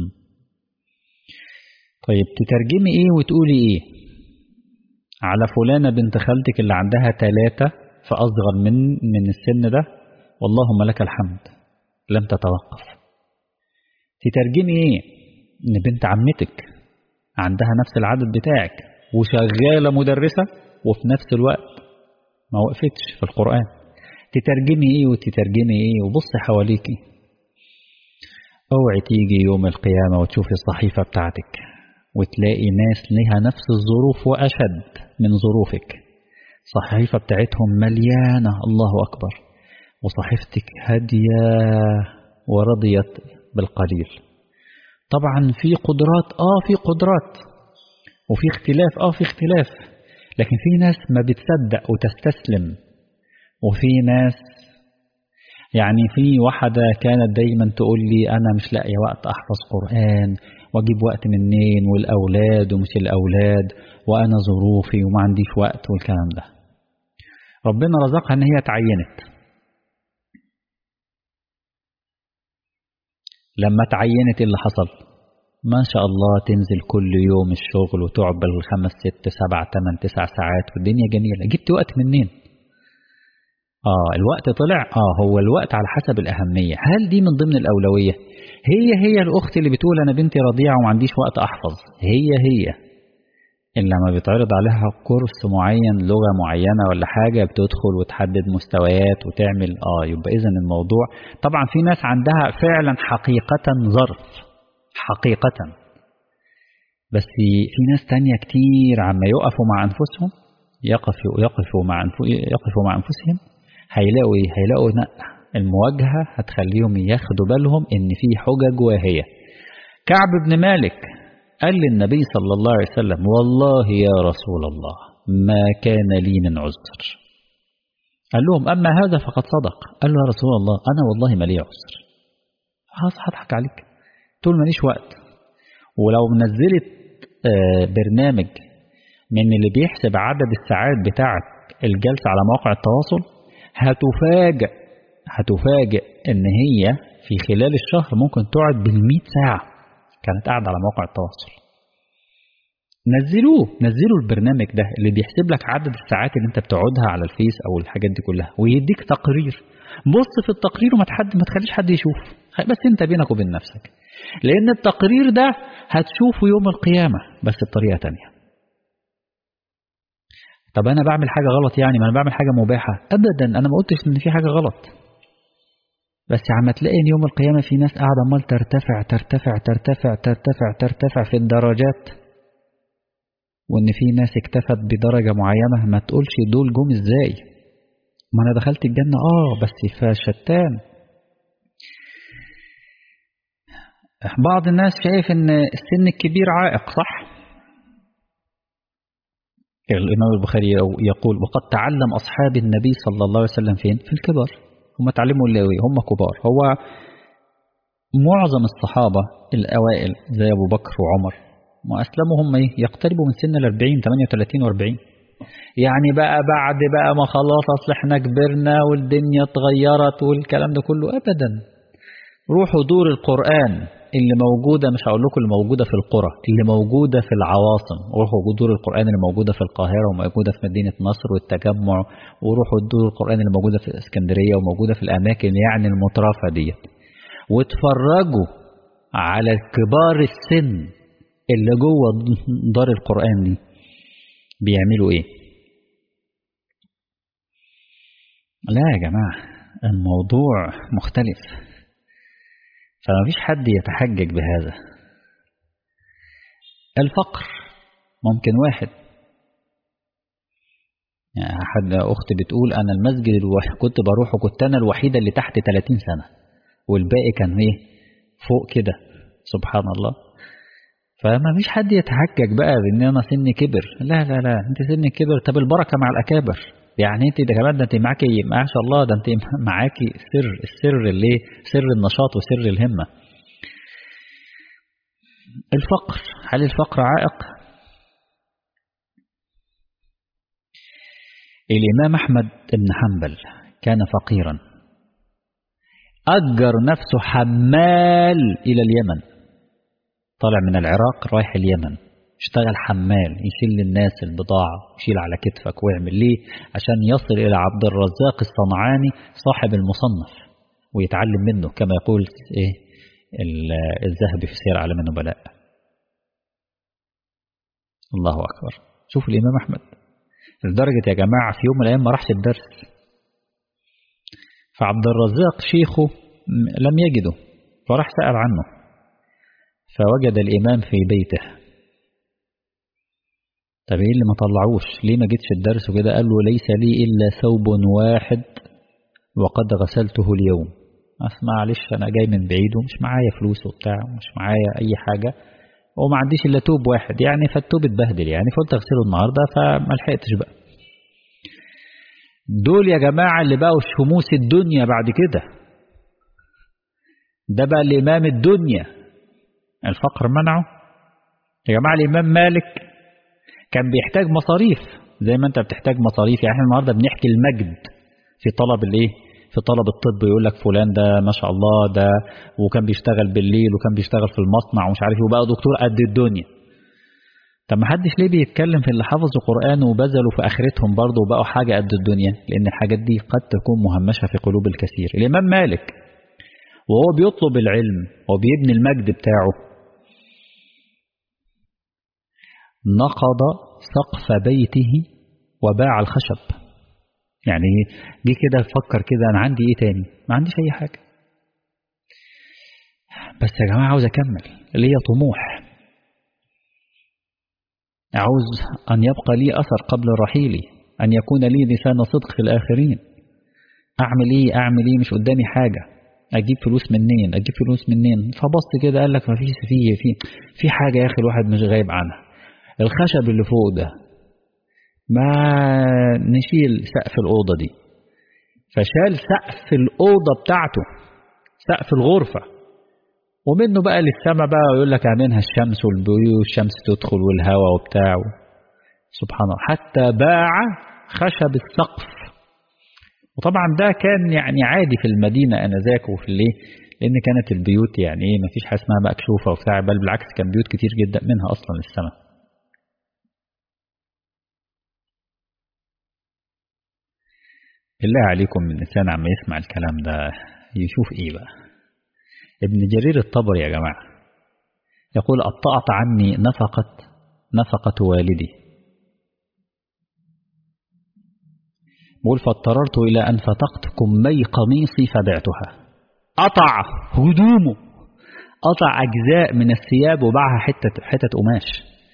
طيب تترجمي ايه وتقولي ايه على فلانة بنت خالتك اللي عندها 3 فأصغر من السن ده، واللهم لك الحمد لم تتوقف. تترجمي ايه ان بنت عمتك عندها نفس العدد بتاعك وشغالة مدرسة وفي نفس الوقت ما وقفتش في القرآن. تترجمي ايه وتترجمي ايه؟ وبصي حواليكي، اوعي تيجي يوم القيامة وتشوفي الصحيفة بتاعتك وتلاقي ناس لها نفس الظروف وأشد من ظروفك، صحيفة بتاعتهم مليانة الله أكبر، وصحيفتك هادية ورضيت بالقليل. طبعا في قدرات، في قدرات، وفي اختلاف، في اختلاف، لكن في ناس ما بتصدق وتستسلم، وفي ناس يعني في واحدة كانت دايما تقول لي أنا مش لاقي وقت أحفظ قرآن، واجيب وقت منين، والأولاد ومش الأولاد، وأنا ظروفي وما عنديش وقت والكلام ده. ربنا رزقها أن هي تعينت. لما تعينت اللي حصل ما شاء الله تنزل كل يوم الشغل وتقعد بال5 6 7 8 9 ساعات والدنيا جميلة. جبت وقت منين؟ الوقت طلع. هو الوقت على حسب الأهمية. هل دي من ضمن الأولوية؟ هي الأخت اللي بتقول أنا بنتي رضيعة وما عنديش وقت أحفظ، هي إلا لما بيتعرض عليها كورس معين، لغة معينة ولا حاجة، بتدخل وتحدد مستويات وتعمل يبقى إذن الموضوع. طبعا في ناس عندها فعلا حقيقة ظرف حقيقة، بس في ناس تانية كتير عما يقفوا مع أنفسهم، يقفوا مع أنفسهم، هيلاقوا المواجهة هتخليهم ياخدوا بالهم إن في حجج واهية. كعب بن مالك قال للنبي صلى الله عليه وسلم والله يا رسول الله ما كان لي من عذر. قال لهم أما هذا فقد صدق. قال له يا رسول الله أنا والله ما لي عذر، هضحك عليك، تقول ماليش وقت. ولو نزلت برنامج من اللي بيحسب عدد الساعات بتاعت الجلسة على مواقع التواصل، هتفاجئ ان هي في خلال الشهر ممكن تقعد بال100 ساعة كانت قاعدة على مواقع التواصل. نزلوا البرنامج ده اللي بيحسب لك عدد الساعات اللي انت بتقعدها على الفيس او الحاجات دي كلها، ويديك تقرير. بص في التقرير وما تخليش حد يشوف، بس انت بينك وبين نفسك، لان التقرير ده هتشوفه يوم القيامة بس بطريقة تانية. طب أنا بعمل حاجة غلط يعني؟ ما أنا بعمل حاجة مباحة؟ أبدا، أنا ما قلتش إن في حاجة غلط، بس عم تلاقي إن يوم القيامة في ناس قاعدة عمال ترتفع ترتفع ترتفع ترتفع ترتفع في الدرجات، وإن في ناس اكتفت بدرجة معينة ما تقولش دول جم إزاي، ما أنا دخلت الجنة بس فشتان. بعض الناس شايف إن السن الكبير عائق، صح؟ الإمام البخاري يقول وقد تعلم أصحاب النبي صلى الله عليه وسلم فين؟ في الكبر. هم تعلموا اللاوي، هم كبار. هو معظم الصحابة الأوائل زي أبو بكر وعمر وأسلموا هم يقتربوا من سن 40 38 و40، يعني بقى بعد بقى ما خلاص أصل احنا كبرنا والدنيا اتغيرت والكلام ده كله، أبدا. روحوا دور القرآن اللي موجودة، مش هقول لكم اللي موجودة في القرى، اللي موجودة في العواصم. روحوا دور القرآن اللي موجودة في القاهرة وموجودة في مدينة نصر والتجمع، وروحوا دور القرآن اللي موجودة في اسكندرية وموجودة في الأماكن يعني المترفة دي، واتفرجوا على كبار السن اللي جوه دار القرآن دي بيعملوا ايه. لا يا جماعة، الموضوع مختلف، فما فيش حد يتحجج بهذا. الفقر ممكن واحد، يعني حد أخت بتقول أنا المسجد كنت بروحه كنت أنا الوحيدة اللي تحت 30 سنة والباقي كان إيه فوق كده، سبحان الله. فما فيش حد يتحجج بقى بأن أنا سني كبر. لا لا لا، أنت سنك كبر، طب البركة مع الأكابر. يعني أنت ده كمان، ده أنت معاكي ما شاء الله، ده أنت معاكي السر اللي سر النشاط وسر الهمة. الفقر، هل الفقر عائق؟ الإمام أحمد بن حنبل كان فقيرا، أجر نفسه حمال إلى اليمن، طالع من العراق رايح اليمن، اشتغل حمال يشيل للناس البضاعة، يشيل على كتفك ويعمل ليه عشان يصل إلى عبد الرزاق الصنعاني صاحب المصنف ويتعلم منه، كما يقول إيه الذهبي في سير أعلام النبلاء. الله أكبر. شوفوا الإمام أحمد لدرجة يا جماعة في يوم من الأيام ما راحش الدرس، فعبد الرزاق شيخه لم يجده فراح سأل عنه، فوجد الإمام في بيته. طب إيه اللي ما طلعوش؟ ليه ما جيتش الدرس وكده؟ قال له ليس لي إلا ثوب واحد وقد غسلته اليوم. معلش أنا جاي من بعيد ومش معايا فلوس وبتاع، مش معايا أي حاجة وما عنديش إلا توب واحد يعني، فالتوب اتبهدل يعني، فقلت أغسله النهاردة فما لحقتش بقى. دول يا جماعة اللي بقوا شموس الدنيا بعد كده، ده بقى الإمام الدنيا. الفقر منعه يا جماعة. الإمام مالك كان بيحتاج مصاريف زي ما أنت بتحتاج مصاريف، يعني احنا النهاردة بنحكي المجد في طلب الإيه، في طلب الطب، يقول لك فلان ده ما شاء الله ده وكان بيشتغل بالليل وكان بيشتغل في المصنع ومش عارف، وبقى دكتور قد الدنيا. طب ما حدش ليه بيتكلم في اللي حفظوا قرآن وبذلوا في آخرتهم برضه وبقوا حاجة قد الدنيا؟ لأن الحاجات دي قد تكون مهمشة في قلوب الكثير. الإمام مالك وهو بيطلب العلم وبيبني المجد بتاعه نقض سقف بيته وباع الخشب. يعني جه كده فكر كده أنا عندي إيه تاني؟ ما عنديش أي حاجة، بس يا جماعة عاوز أكمل، ليا طموح، عاوز أن يبقى لي أثر قبل رحيلي، أن يكون لي لسان صدق في الآخرين. أعمل إيه مش قدامي حاجة، أجيب فلوس منين أجيب فلوس منين؟ فبص كده قال لك ما فيش في حاجة يا أخي الواحد مش غايب عنها، الخشب اللي فوق ده ما نشيل سقف الأوضة دي. فشال سقف الأوضة بتاعته، سقف الغرفة، ومنه بقى للسما بقى ويقول لك منها الشمس والشمس تدخل والهواء وبتاع، سبحان الله. حتى باع خشب السقف. وطبعا ده كان يعني عادي في المدينة أنذاك وفي الليل، لأن كانت البيوت يعني إيه، ما فيش حاجة اسمها مكشوفة وبتاع، بل بالعكس كان بيوت كتير جدا منها أصلا للسماء. بالله عليكم من الإنسان عم يسمع الكلام ده يشوف إيه بقى؟ ابن جرير الطبري يا جماعة يقول أطأت عني نفقة والدي، بقول فاضطررت إلى أن فتقت كمي قميصي فبعتها. قطع هدومه، قطع أجزاء من الثياب وباعها حتة قماش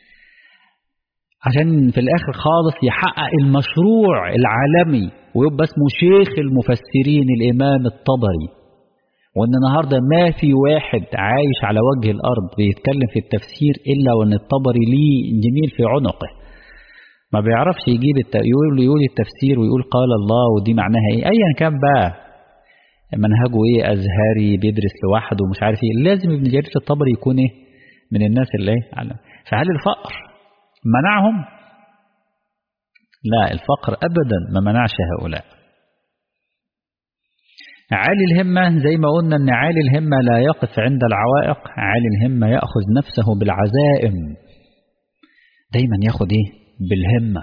عشان في الآخر خالص يحقق المشروع العالمي ويبقى اسمه شيخ المفسرين الإمام الطبري. وأن النهاردة ما في واحد عايش على وجه الأرض بيتكلم في التفسير إلا وأن الطبري ليه جميل في عنقه، ما بيعرفش يجيب يقول التفسير ويقول قال الله ودي معناها إيه، أيا كان بقى منهجه إيه، أزهري بيدرس لوحده ومش عارف إيه، لازم ابن جرير الطبري يكون إيه من الناس اللي إيه. فهل الفقر منعهم؟ لا، الفقر أبدا ما منعش هؤلاء. عالي الهمة زي ما قلنا أن عالي الهمة لا يقف عند العوائق، عالي الهمة يأخذ نفسه بالعزائم، دايما ياخد إيه؟ بالهمة،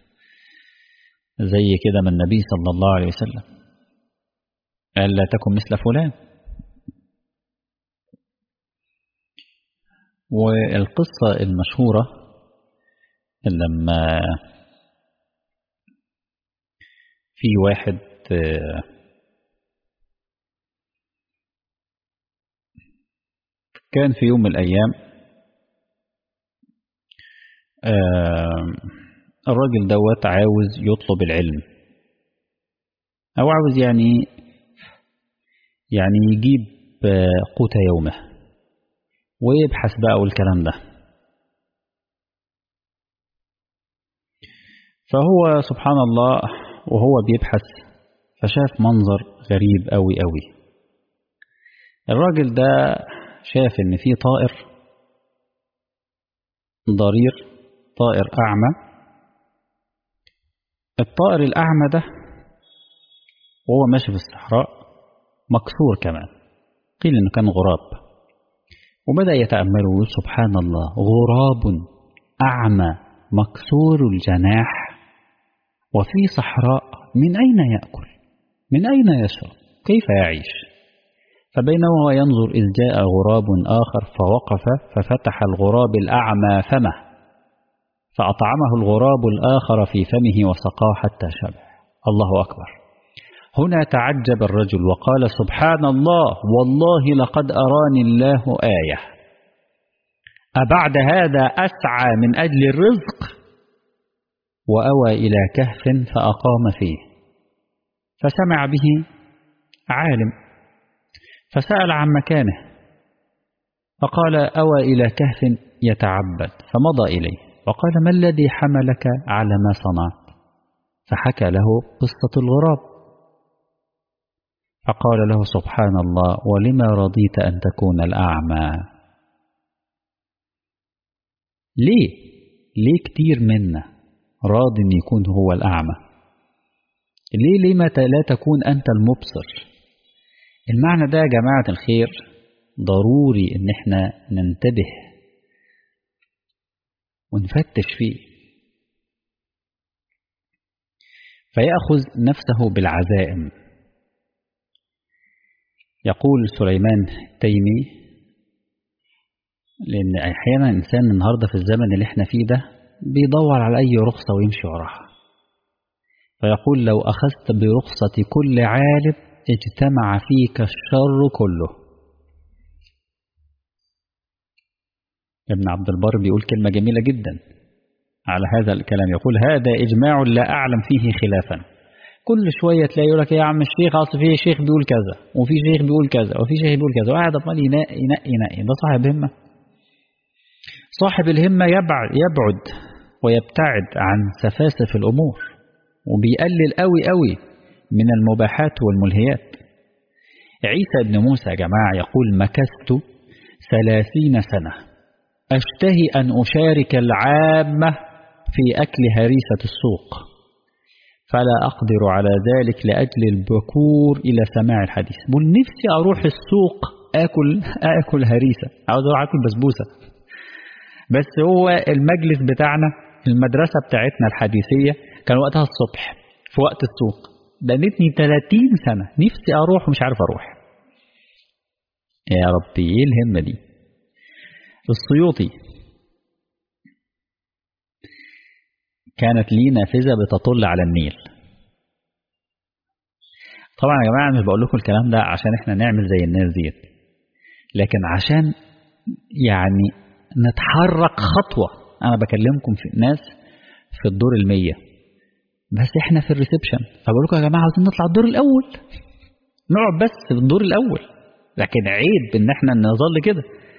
زي كده من النبي صلى الله عليه وسلم قال لا تكن مثل فلان. والقصة المشهورة لما في واحد كان في يوم من الأيام الراجل دوت عاوز يطلب العلم، أو عاوز يعني يجيب قوت يومه ويبحث بقى والكلام ده. فهو سبحان الله وهو بيبحث فشاف منظر غريب قوي قوي. الراجل ده شاف ان في طائر ضرير، طائر أعمى. الطائر الأعمى ده وهو ماشي في الصحراء مكسور كمان، قيل انه كان غراب، وبدأ يتأمله ويقول سبحان الله، غراب أعمى مكسور الجناح وفي صحراء، من أين يأكل؟ من أين يشرب؟ كيف يعيش؟ فبينما هو ينظر إذ جاء غراب آخر فوقف ففتح الغراب الأعمى فمه فأطعمه الغراب الآخر في فمه وسقاه حتى شبع. الله أكبر. هنا تعجب الرجل وقال سبحان الله، والله لقد أراني الله آية، أبعد هذا أسعى من أجل الرزق؟ وأوى إلى كهف فأقام فيه، فسمع به عالم فسأل عن مكانه، فقال أوى إلى كهف يتعبد، فمضى إليه وقال ما الذي حملك على ما صنعت؟ فحكى له قصة الغراب، فقال له سبحان الله، ولما رضيت أن تكون الأعمى؟ ليه كتير منا راضي أن يكون هو الأعمى؟ ليه لما لا تكون أنت المبصر؟ المعنى ده يا جماعة الخير ضروري ان احنا ننتبه ونفتش فيه. فيأخذ نفسه بالعزائم. يقول سليمان التيمي، لأن أحيانا إنسان النهاردة في الزمن اللي احنا فيه ده بيدور على أي رخصة ويمشي وراها، فيقول لو أخذت برخصة كل عالم اجتمع فيك الشر كله. ابن عبد البر بيقول كلمة جميلة جدا على هذا الكلام، يقول هذا إجماع لا أعلم فيه خلافا. كل شوية تلاقي يقول لك يا عم الشيخ أصل فيه شيخ بيقول كذا وفي شيخ بيقول كذا وفي شيخ بيقول كذا، وقاعد عمال ينقي. ده صاحب همة. صاحب الهمة يبعد ويبتعد عن سفاسف الأمور، وبيقلل قوي من المباحات والملهيات. عيسى بن موسى يا جماعة يقول مكثت 30 سنة أشتهي أن أشارك العامة في أكل هريسة السوق، فلا أقدر على ذلك لأجل البكور إلى سماع الحديث. بقول نفسي أروح السوق أكل هريسة، عاوز أروح أكل بسبوسة، بس هو المجلس بتاعنا المدرسة بتاعتنا الحديثية كان وقتها الصبح في وقت السوق. دنتني 30 سنة نفسي أروح ومش عارف أروح. يا ربي إيه الهمة دي؟ السيوطي كانت لي نافذة بتطل على النيل. طبعا يا جماعة مش بقول لكم الكلام ده عشان احنا نعمل زي الناس ديت، لكن عشان يعني نتحرك خطوة. أنا بكلمكم في ناس في الدور 100 بس احنا في الريسبشن، فبقول لكم يا جماعة عاوزين نطلع الدور الأول، نقعد بس في الدور الأول، لكن عيب إن احنا نظل كده.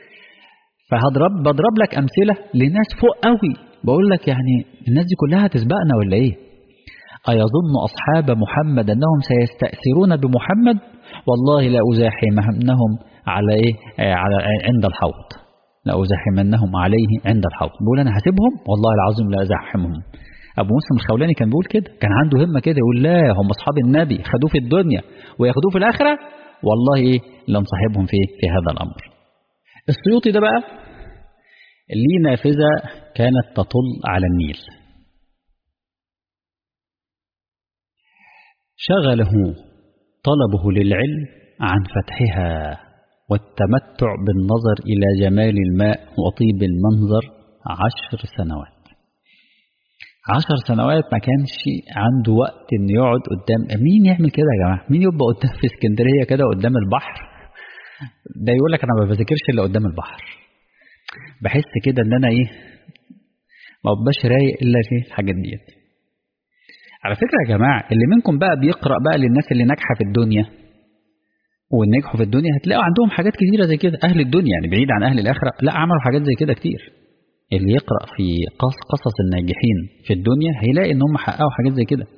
بضرب لك أمثلة لناس فوق قوي، بقول لك يعني الناس دي كلها تسبقنا ولا إيه؟ أيظن أصحاب محمد أنهم سيستأثرون بمحمد؟ والله لا أزاحمنهم على إيه؟ عند الحوض، لا أزاحمنهم عليه عند الحوض. بقول أنا هسيبهم؟ والله العظيم لا أزاحمهم. أبو مسلم الخولاني كان بيقول كده، كان عنده همة كده، يقول لا هم أصحاب النبي خدوه في الدنيا وياخدوه في الآخرة، والله إيه لنصاحبهم في هذا الأمر. السيوطي ده بقى ليه نافذة كانت تطل على النيل، شغله طلبه للعلم عن فتحها والتمتع بالنظر إلى جمال الماء وطيب المنظر 10 سنوات. 10 سنوات ما كانش عنده وقت إنه يقعد قدام. مين يعمل كده يا جماعة؟ مين يبقى قدام في اسكندرية كده قدام البحر؟ ده يقول لك أنا ما بذاكرش إلا قدام البحر. بحس كده إن أنا إيه، ما ببقاش رايق إلا في الحاجات ديت. على فكرة يا جماعة، اللي منكم بقى بيقرأ بقى للناس اللي ناجحة في الدنيا والنجحوا في الدنيا، هتلاقوا عندهم حاجات كتيرة زي كده. أهل الدنيا يعني بعيد عن أهل الآخرة، لا عملوا حاجات زي كده كتير. اللي يقرأ في قصص الناجحين في الدنيا هيلاقي إن هم حققوا حاجات زي كده.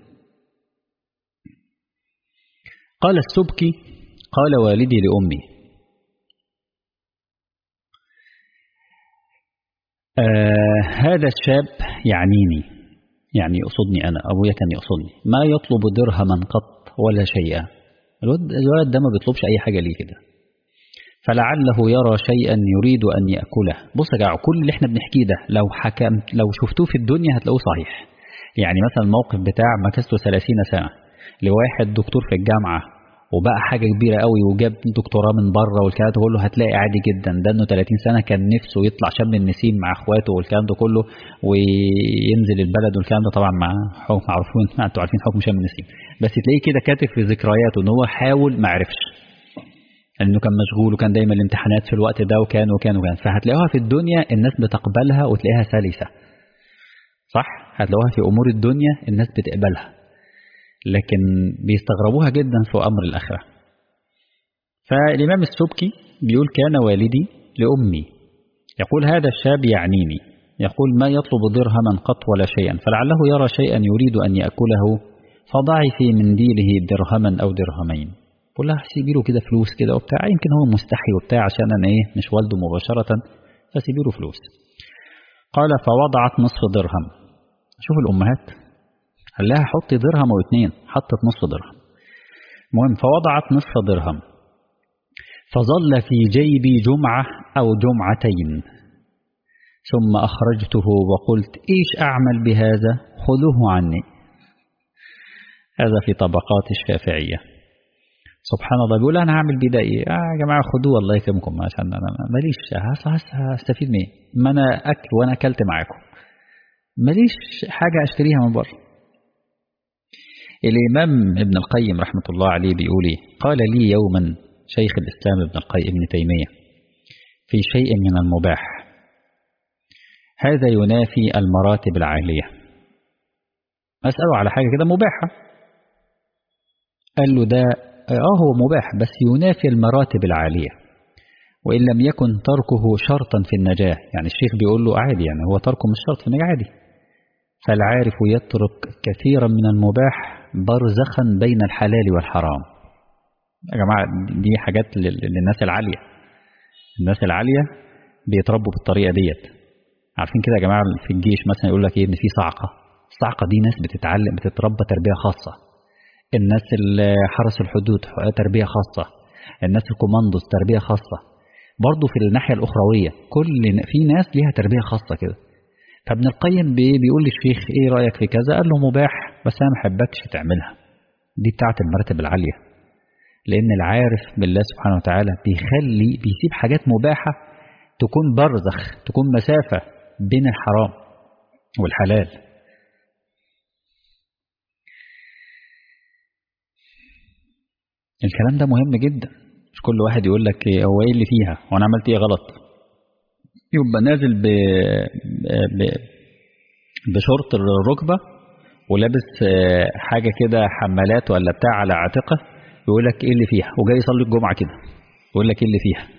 قال السبكي قال والدي لأمي هذا الشاب يعنيني، يعني يقصدني أنا، أبويا كان يقصدني، ما يطلب درهما قط ولا شيئا. الولد ده ما بيطلبش أي حاجة ليه كده، فلعله يرى شيئا يريد أن يأكله. بص يا جماعة، كل اللي احنا بنحكيه ده لو شفتوه في الدنيا هتلاقوه صحيح. يعني مثلا الموقف بتاع مكثته 30 سنة لواحد دكتور في الجامعة وبقى حاجة كبيرة قوي وجاب دكتوراه من بره والكلام ده كله، هتلاقي عادي جدا ده انه 30 سنة كان نفسه يطلع شم النسيم مع اخواته والكلام ده كله وينزل البلد والكلام ده، طبعا مع حكم معروفين، انتوا عارفين حكم شم النسيم، بس تلاقيه كده كاتب في ذكرياته ان هو حاول ما عرفش، لأنه كان مشغول وكان دايما الامتحانات في الوقت ده وكان. فهتلاقوها في الدنيا الناس بتقبلها وتلاقيها سلسة، صح؟ هتلاقوها في أمور الدنيا الناس بتقبلها، لكن بيستغربوها جدا في أمر الآخرة. فالإمام السبكي بيقول كان والدي لأمي يقول هذا الشاب يعنيني، يقول ما يطلب درهما قط ولا شيئا، فلعله يرى شيئا يريد أن يأكله فضعي في منديله درهما أو درهمين. بقول لها سيبي له كده فلوس كده وبتاع، يمكن هو مستحي وبتاع عشان أنا إيه مش والده مباشرة، فسيبي له فلوس. قال فوضعت نصف درهم. شوف الأمهات، قال لها حطي درهم أو 2، حطت نصف درهم. المهم فوضعت نصف درهم، فظل في جيبي جمعة أو جمعتين، ثم أخرجته وقلت إيش أعمل بهذا، خذوه عني. هذا في طبقات الشافعية. سبحان الله، بيقول أنا هعمل بيه ده إيه؟ يا جماعة خدوه الله يكرمكم، عشان أنا ماليش هستفيد منين؟ ما أنا أكل وأنا أكلت معاكم، ماليش حاجة أشتريها من بره. الإمام ابن القيم رحمة الله عليه بيقول إيه؟ قال لي يوما شيخ الإسلام ابن القيم ابن تيمية في شيء من المباح هذا ينافي المراتب العالية. أسأله على حاجة كده مباحة، قال له ده هو مباح بس ينافي المراتب العالية، وإن لم يكن تركه شرطا في النجاة. يعني الشيخ بيقول له عادي، يعني هو تركه مش شرط في النجاة عادي. فالعارف يترك كثيرا من المباح برزخا بين الحلال والحرام. يا جماعة دي حاجات للناس العالية، الناس العالية بيتربوا بالطريقة ديت. عارفين كده يا جماعة في الجيش مثلا يقول لك إيه، إن في صاعقة. الصاعقة دي ناس بتتعلم بتتربى تربية خاصة. الناس حرس الحدود تربية خاصة، الناس الكوماندوز تربية خاصة. برضو في الناحية الأخروية في ناس ليها تربية خاصة كده. فابن القيم بيقول للشيخ إيه رأيك في كذا؟ قال له مباح بس أنا ما حبكش تعملها، دي بتاعت المرتب العالية. لأن العارف بالله سبحانه وتعالى بيسيب حاجات مباحة تكون برزخ، تكون مسافة بين الحرام والحلال. الكلام ده مهم جدا، مش كل واحد يقول لك هو ايه اللي فيها وانا عملت ايه غلط، يبقى نازل بشورت الركبة ولابس حاجة كده حمالات ولا بتاع على عاتقه، يقول لك ايه اللي فيها، وجاي يصلي الجمعة كده يقول لك ايه اللي فيها.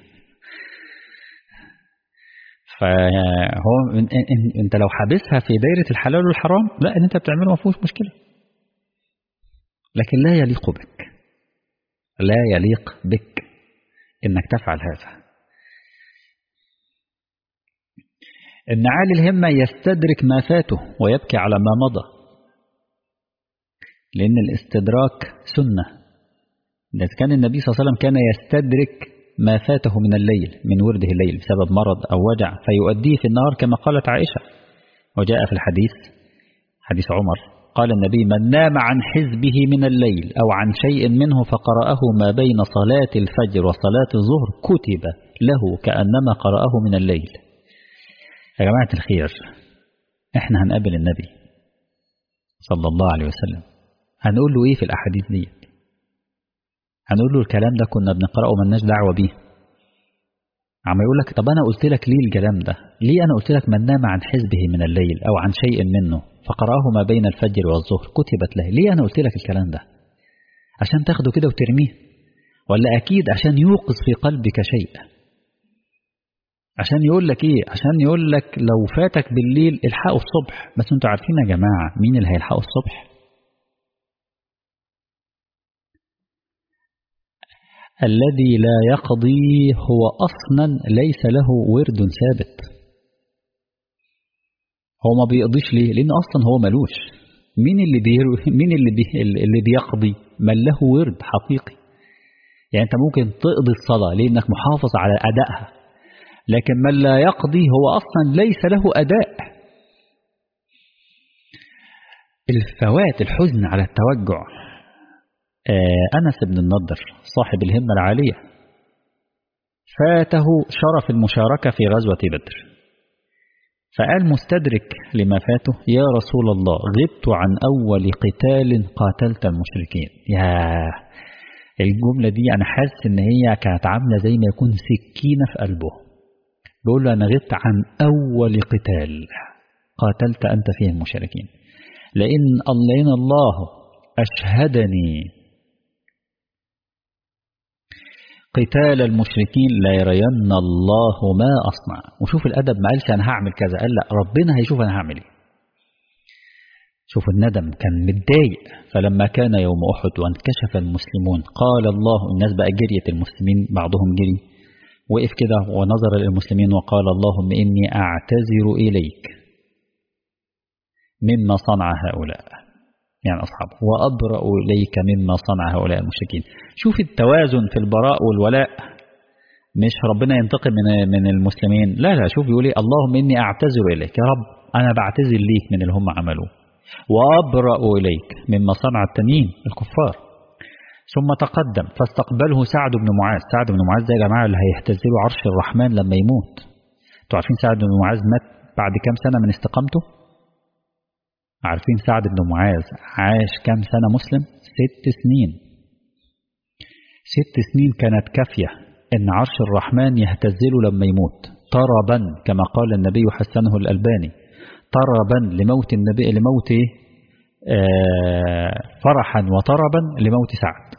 فهو انت لو حابسها في دايرة الحلال والحرام، لا ان انت بتعمله ما فيهوش مشكلة، لكن لا يليق بك، لا يليق بك انك تفعل هذا. إن عالي الهمة يستدرك ما فاته ويبكي على ما مضى، لأن الاستدراك سنة. إذا كان النبي صلى الله عليه وسلم كان يستدرك ما فاته من الليل من ورده الليل بسبب مرض أو وجع فيؤديه في النهار كما قالت عائشة. وجاء في الحديث حديث عمر قال النبي: من نام عن حزبه من الليل أو عن شيء منه فقرأه ما بين صلاة الفجر وصلاة الظهر كتب له كأنما قرأه من الليل. يا جماعة الخير، احنا هنقابل النبي صلى الله عليه وسلم، هنقول له ايه في الأحاديث دي؟ هنقول له الكلام ده كنا بنقرأه مالناش دعوة بيه. عم يقول لك طب أنا قلت لك ليه الكلام ده؟ ليه أنا قلت لك من نام عن حزبه من الليل أو عن شيء منه فقرأه ما بين الفجر والظهر كتبت له؟ ليه أنا قلت لك الكلام ده؟ عشان تاخده كده وترميه؟ ولا أكيد عشان يوقظ في قلبك شيء؟ عشان يقول لك إيه؟ عشان يقول لك لو فاتك بالليل الحقه الصبح. بس أنتوا عارفين يا جماعة مين اللي هيلحقه الصبح؟ الذي لا يقضي هو أصلا ليس له ورد ثابت. هو ما بيقضيش ليه؟ لأن أصلا هو ملوش. مين اللي بيقضي؟ من له ورد حقيقي. يعني أنت ممكن تقضي الصلاة لأنك محافظ على أدائها، لكن من لا يقضي هو أصلا ليس له أداء. الفوات، الحزن على التوجع. أنس بن النضر صاحب الهمة العالية فاته شرف المشاركة في غزوة بدر، فقال مستدرك لما فاته: يا رسول الله غبت عن أول قتال قاتلت المشركين. يا الجملة دي أنا حاسس إن هي كانت عاملة زي ما يكون سكينة في قلبه. بيقول له أنا غبت عن أول قتال قاتلت أنت فيه المشركين، لأن الله أشهدني قتال المشركين لا يرين الله ما أصنع. وشوف الأدب، ما قالش أنا هعمل كذا، قال لا ربنا هيشوف أنا هعمل إيه. شوف الندم، كان متضايق. فلما كان يوم أحد وانكشف المسلمون قال الله، الناس بقى جريت، المسلمين بعضهم جري، وقف كده ونظر للمسلمين وقال: اللهم إني أعتذر إليك مما صنع هؤلاء، يعني أصحابه، وأبرأ إليك مما صنع هؤلاء المشركين. شوف التوازن في البراء والولاء. مش ربنا ينتقم من المسلمين، لا، شوف يقول لي: اللهم إني أعتذر إليك، يا رب أنا بعتذر ليك من اللي هم عملوه، وأبرأ إليك مما صنع التانيين الكفار. ثم تقدم فاستقبله سعد بن معاذ. سعد بن معاذ ده يا جماعة اللي هيهتز له عرش الرحمن لما يموت. انتوا عارفين سعد بن معاذ مات بعد كام سنة من استقامته؟ عارفين سعد بن معاذ عاش كام سنة مسلم؟ 6 سنين. 6 سنين كانت كافية ان عرش الرحمن يهتز له لما يموت طربا، كما قال النبي حسنه الألباني: طربا لموت النبي، لموت فرحا وطربا لموت سعد.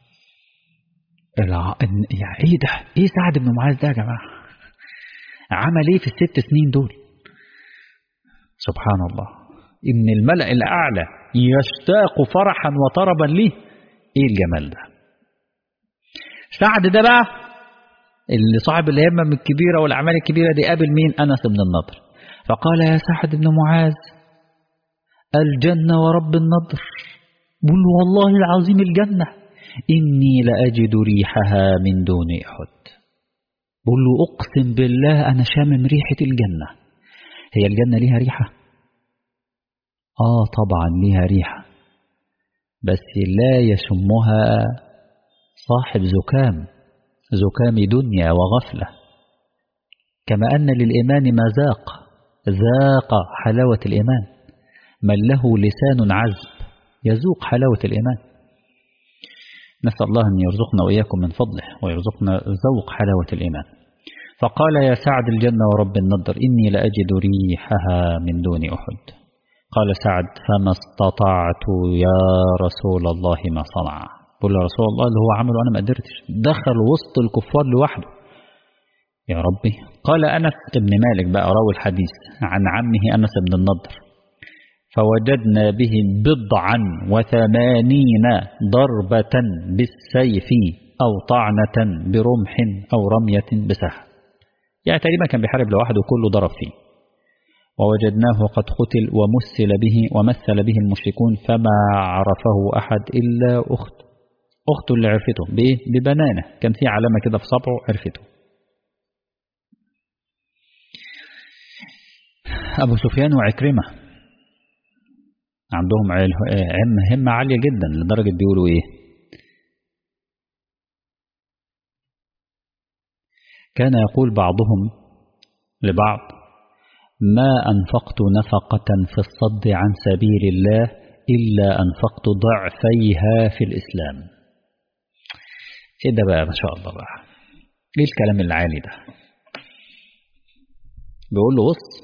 يعني ايه ده؟ ايه سعد بن معاذ ده يا جماعة؟ عمل ايه في ال6 سنين دول؟ سبحان الله، ان الملأ الأعلى يشتاق فرحا وطربا ليه. ايه الجمال ده؟ سعد ده بقى اللي صاحب الهمة من الكبيرة والأعمال الكبيرة دي قابل مين؟ أنس بن النضر، فقال: يا سعد بن معاذ الجنة ورب النضر. بقول له: والله العظيم الجنة، إني لأجد ريحها من دون أحد. بقول له: أقسم بالله أنا شامم ريحة الجنة. هي الجنة ليها ريحة؟ طبعا ليها ريحة، بس لا يشمها صاحب زكام دنيا وغفلة. كما أن للإيمان ما ذاق حلاوة الإيمان. من له لسان عذب يذوق حلاوة الإيمان. نسأل الله أن يرزقنا وإياكم من فضله ويرزقنا ذوق حلاوة الإيمان. فقال: يا سعد الجنة ورب النضر، إني لأجد ريحها من دون أحد. قال سعد: فما استطعت يا رسول الله ما صنع. قل يا رسول الله اللي هو عمله أنا ما قدرتش، دخل وسط الكفار لوحده يا ربي. قال أنس بن مالك بقى راوي الحديث عن عمه أنس بن النضر: فوجدنا به 89 ضربة بالسيف أو طعنة برمح أو رمية بسهم. يعني تقريبا كان بيحارب لوحده وكله ضرب فيه. ووجدناه قد قتل ومثل به المشركون فما عرفه أحد إلا أخته اللي عرفته ببنانه، كان في علامة كده في صبعه عرفته. أبو سفيان وعكرمة عندهم همة عالية جدا لدرجة بيقولوا إيه؟ كان يقول بعضهم لبعض: ما أنفقت نفقة في الصد عن سبيل الله إلا أنفقت ضعفيها في الإسلام. إيه ده بقى؟ ما شاء الله بقى، إيه الكلام العالي ده؟ بيقول له بص،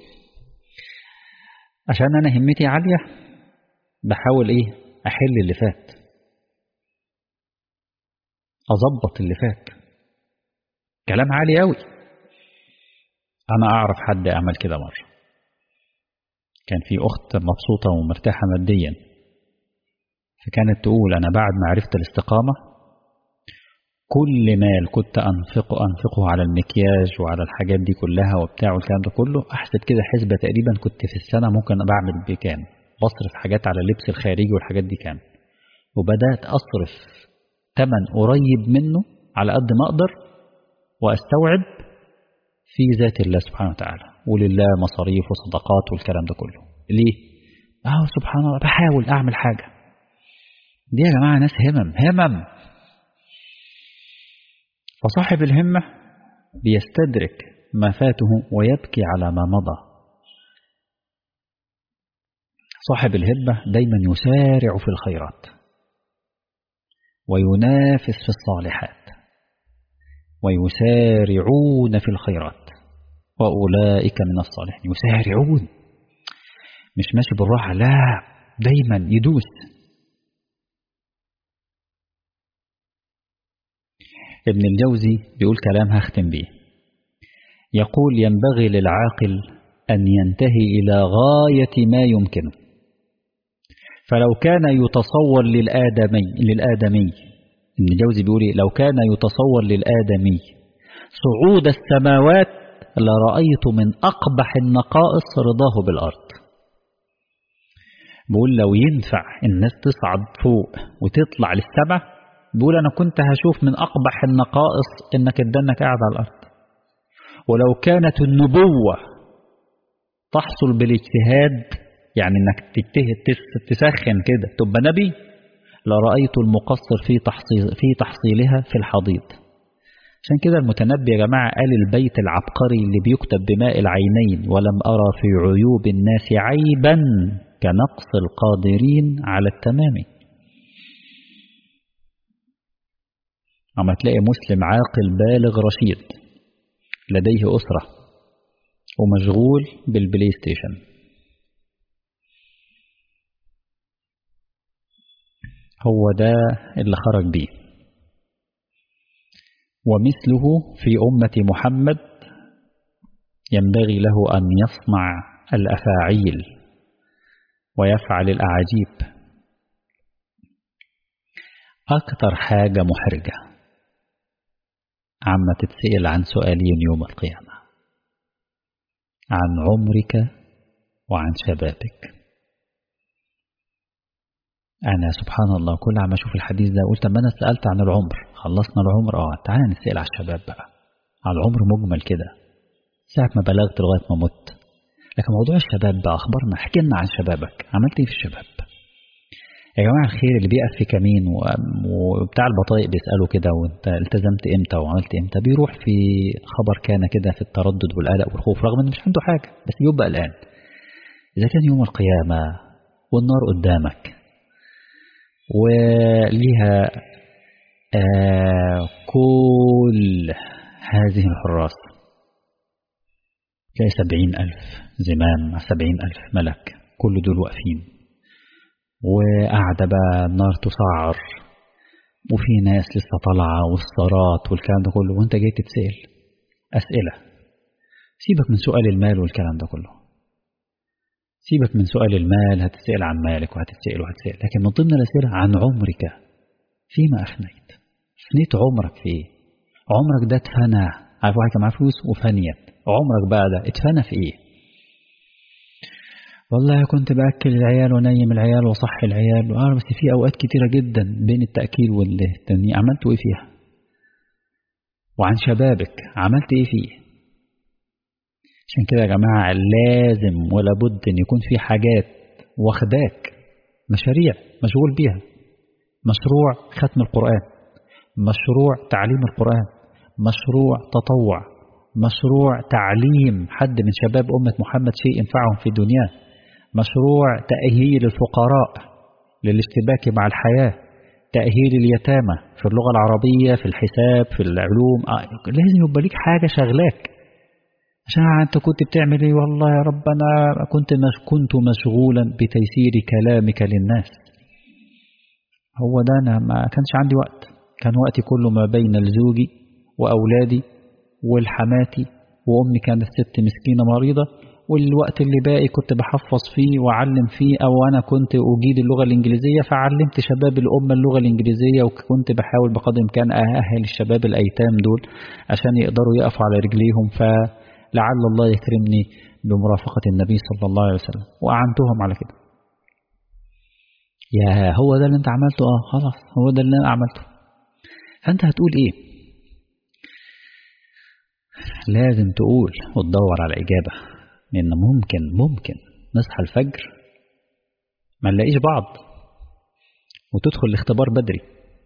عشان أنا همتي عالية بحاول إيه؟ أحل اللي فات، أظبط اللي فات. كلام عالي أوي. أنا أعرف حد أعمل كده مرة، كان في أخت مبسوطة ومرتاحة ماديا، فكانت تقول أنا بعد ما عرفت الاستقامة كل مال كنت أنفقه على المكياج وعلى الحاجات دي كلها وبتاع والكلام ده كله، أحسب كده حسبة تقريبا كنت في السنة ممكن بعمل بكام، بصرف حاجات على اللبس الخارجي والحاجات دي كام، وبدأت أصرف تمن قريب منه على قد ما أقدر وأستوعب في ذات الله سبحانه وتعالى، ولله مصاريف وصدقات والكلام ده كله. ليه؟ سبحان الله، بحاول أعمل حاجة. دي يا جماعة ناس همم. فصاحب الهمة بيستدرك ما فاته ويبكي على ما مضى. صاحب الهمة دايما يسارع في الخيرات وينافس في الصالحات ويسارعون في الخيرات وأولئك من الصالحين. يسارعون، مش ماشي بالراحة، لا، دايما يدوس. ابن الجوزي بيقول كلام هختم بيه، يقول: ينبغي للعاقل أن ينتهي إلى غاية ما يمكنه، فلو كان يتصور للآدمي ابن الجوزي بيقول لو كان يتصور للآدمي صعود السماوات لرأيت من أقبح النقائص رضاه بالأرض. بيقول لو ينفع الناس تصعد فوق وتطلع للسماء، بيقول أنا كنت هشوف من أقبح النقائص إنك تدنك قاعد على الأرض. ولو كانت النبوة تحصل بالاجتهاد، يعني إنك تسخن كده تبقى نبي، لرأيت المقصر في تحصيلها في الحضيض. عشان كده المتنبي يا جماعة قال البيت العبقري اللي بيكتب بماء العينين: ولم أرى في عيوب الناس عيبا كنقص القادرين على التمام. أما تلاقي مسلم عاقل بالغ رشيد لديه أسرة ومشغول بالبلاي ستيشن، هو ده اللي خرج بيه. ومثله في أمة محمد ينبغي له أن يصنع الأفاعيل ويفعل الأعاجيب. أكتر حاجة محرجة عما تتسأل عن سؤالين يوم القيامة: عن عمرك وعن شبابك. أنا سبحان الله كل عم أشوف الحديث ده قلت ما أنا سألت عن العمر، خلصنا العمر، تعالى نسأل على الشباب بقى. على العمر مجمل كده ساعة ما بلغت لغاية ما مت، لكن موضوع الشباب بقى أخبارنا، احكي لنا عن شبابك، عملت إيه في الشباب يا جماعة الخير؟ اللي بيقف في كمين وبتاع البطايق بيسأله كده وانت التزمت امتى وعملت امتى، بيروح في خبر كان كده في التردد والقلق والخوف، رغم ان مش عنده حاجة بس يبقى قلقان. إذا كان يوم القيامة والنار قدامك وليها كل هذه الحراس، تلاقي 70,000 زمام مع 70,000 ملك، كل دول واقفين، وقاعدة بقى النار تسعر، وفي ناس لسه طالعة والصارات والكلام ده كله، وانت جاي تتسأل أسئلة. سيبك من سؤال المال والكلام ده كله، سيبك من سؤال المال، هتتسأل عن مالك وهتتسأل، لكن من ضمن الأسئلة عن عمرك فيما أفنيت عمرك في ايه؟ عمرك ده اتفنى، عارف واحد كان معاه فلوس وفنيت، عمرك بقى ده اتفنى في ايه؟ والله كنت بأكل العيال ونيم العيال وصحي العيال، بس في أوقات كتيرة جدا بين التأكيل والتنييم عملت إيه فيها؟ وعن شبابك عملت إيه فيه؟ عشان كده يا جماعة لازم ولا بد أن يكون في حاجات واخداك، مشاريع مشغول بيها، مشروع ختم القرآن، مشروع تعليم القرآن، مشروع تطوع، مشروع تعليم حد من شباب أمة محمد شيء ينفعهم في دنياه، مشروع تأهيل الفقراء للاشتباك مع الحياة، تأهيل اليتامى في اللغة العربية في الحساب في العلوم. لازم يبقى ليك حاجة شغلاك. عشان أنت كنت بتعمل إيه؟ والله يا رب أنا كنت مشغولا بتيسير كلامك للناس. هو ده، أنا ما كانش عندي وقت، كان وقتي كله ما بين الزوجي وأولادي والحماتي، وأمي كانت ست مسكينة مريضة، والوقت اللي باقي كنت بحفظ فيه وأعلم فيه، أو أنا كنت أجيد اللغة الإنجليزية فعلمت شباب الأمة اللغة الإنجليزية، وكنت بحاول بقدر الإمكان أأهل الشباب الأيتام دول عشان يقدروا يقفوا على رجليهم، فلعل الله يكرمني بمرافقة النبي صلى الله عليه وسلم وأعنتهم على كده. يا هو ده اللي انت عملته؟ خلاص هو ده اللي انا عملته. فانت هتقول ايه؟ لازم تقول وتدور على اجابة، لان ممكن نصحى الفجر ما نلاقيش بعض وتدخل الاختبار بدري.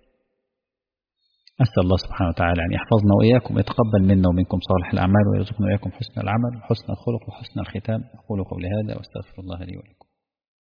أسأل الله سبحانه وتعالى أن يحفظنا وإياكم ويتقبل منا ومنكم صالح الأعمال ويرزقنا وإياكم حسن العمل وحسن الخلق وحسن الختام. أقول قولي هذا وأستغفر الله لي ولكم.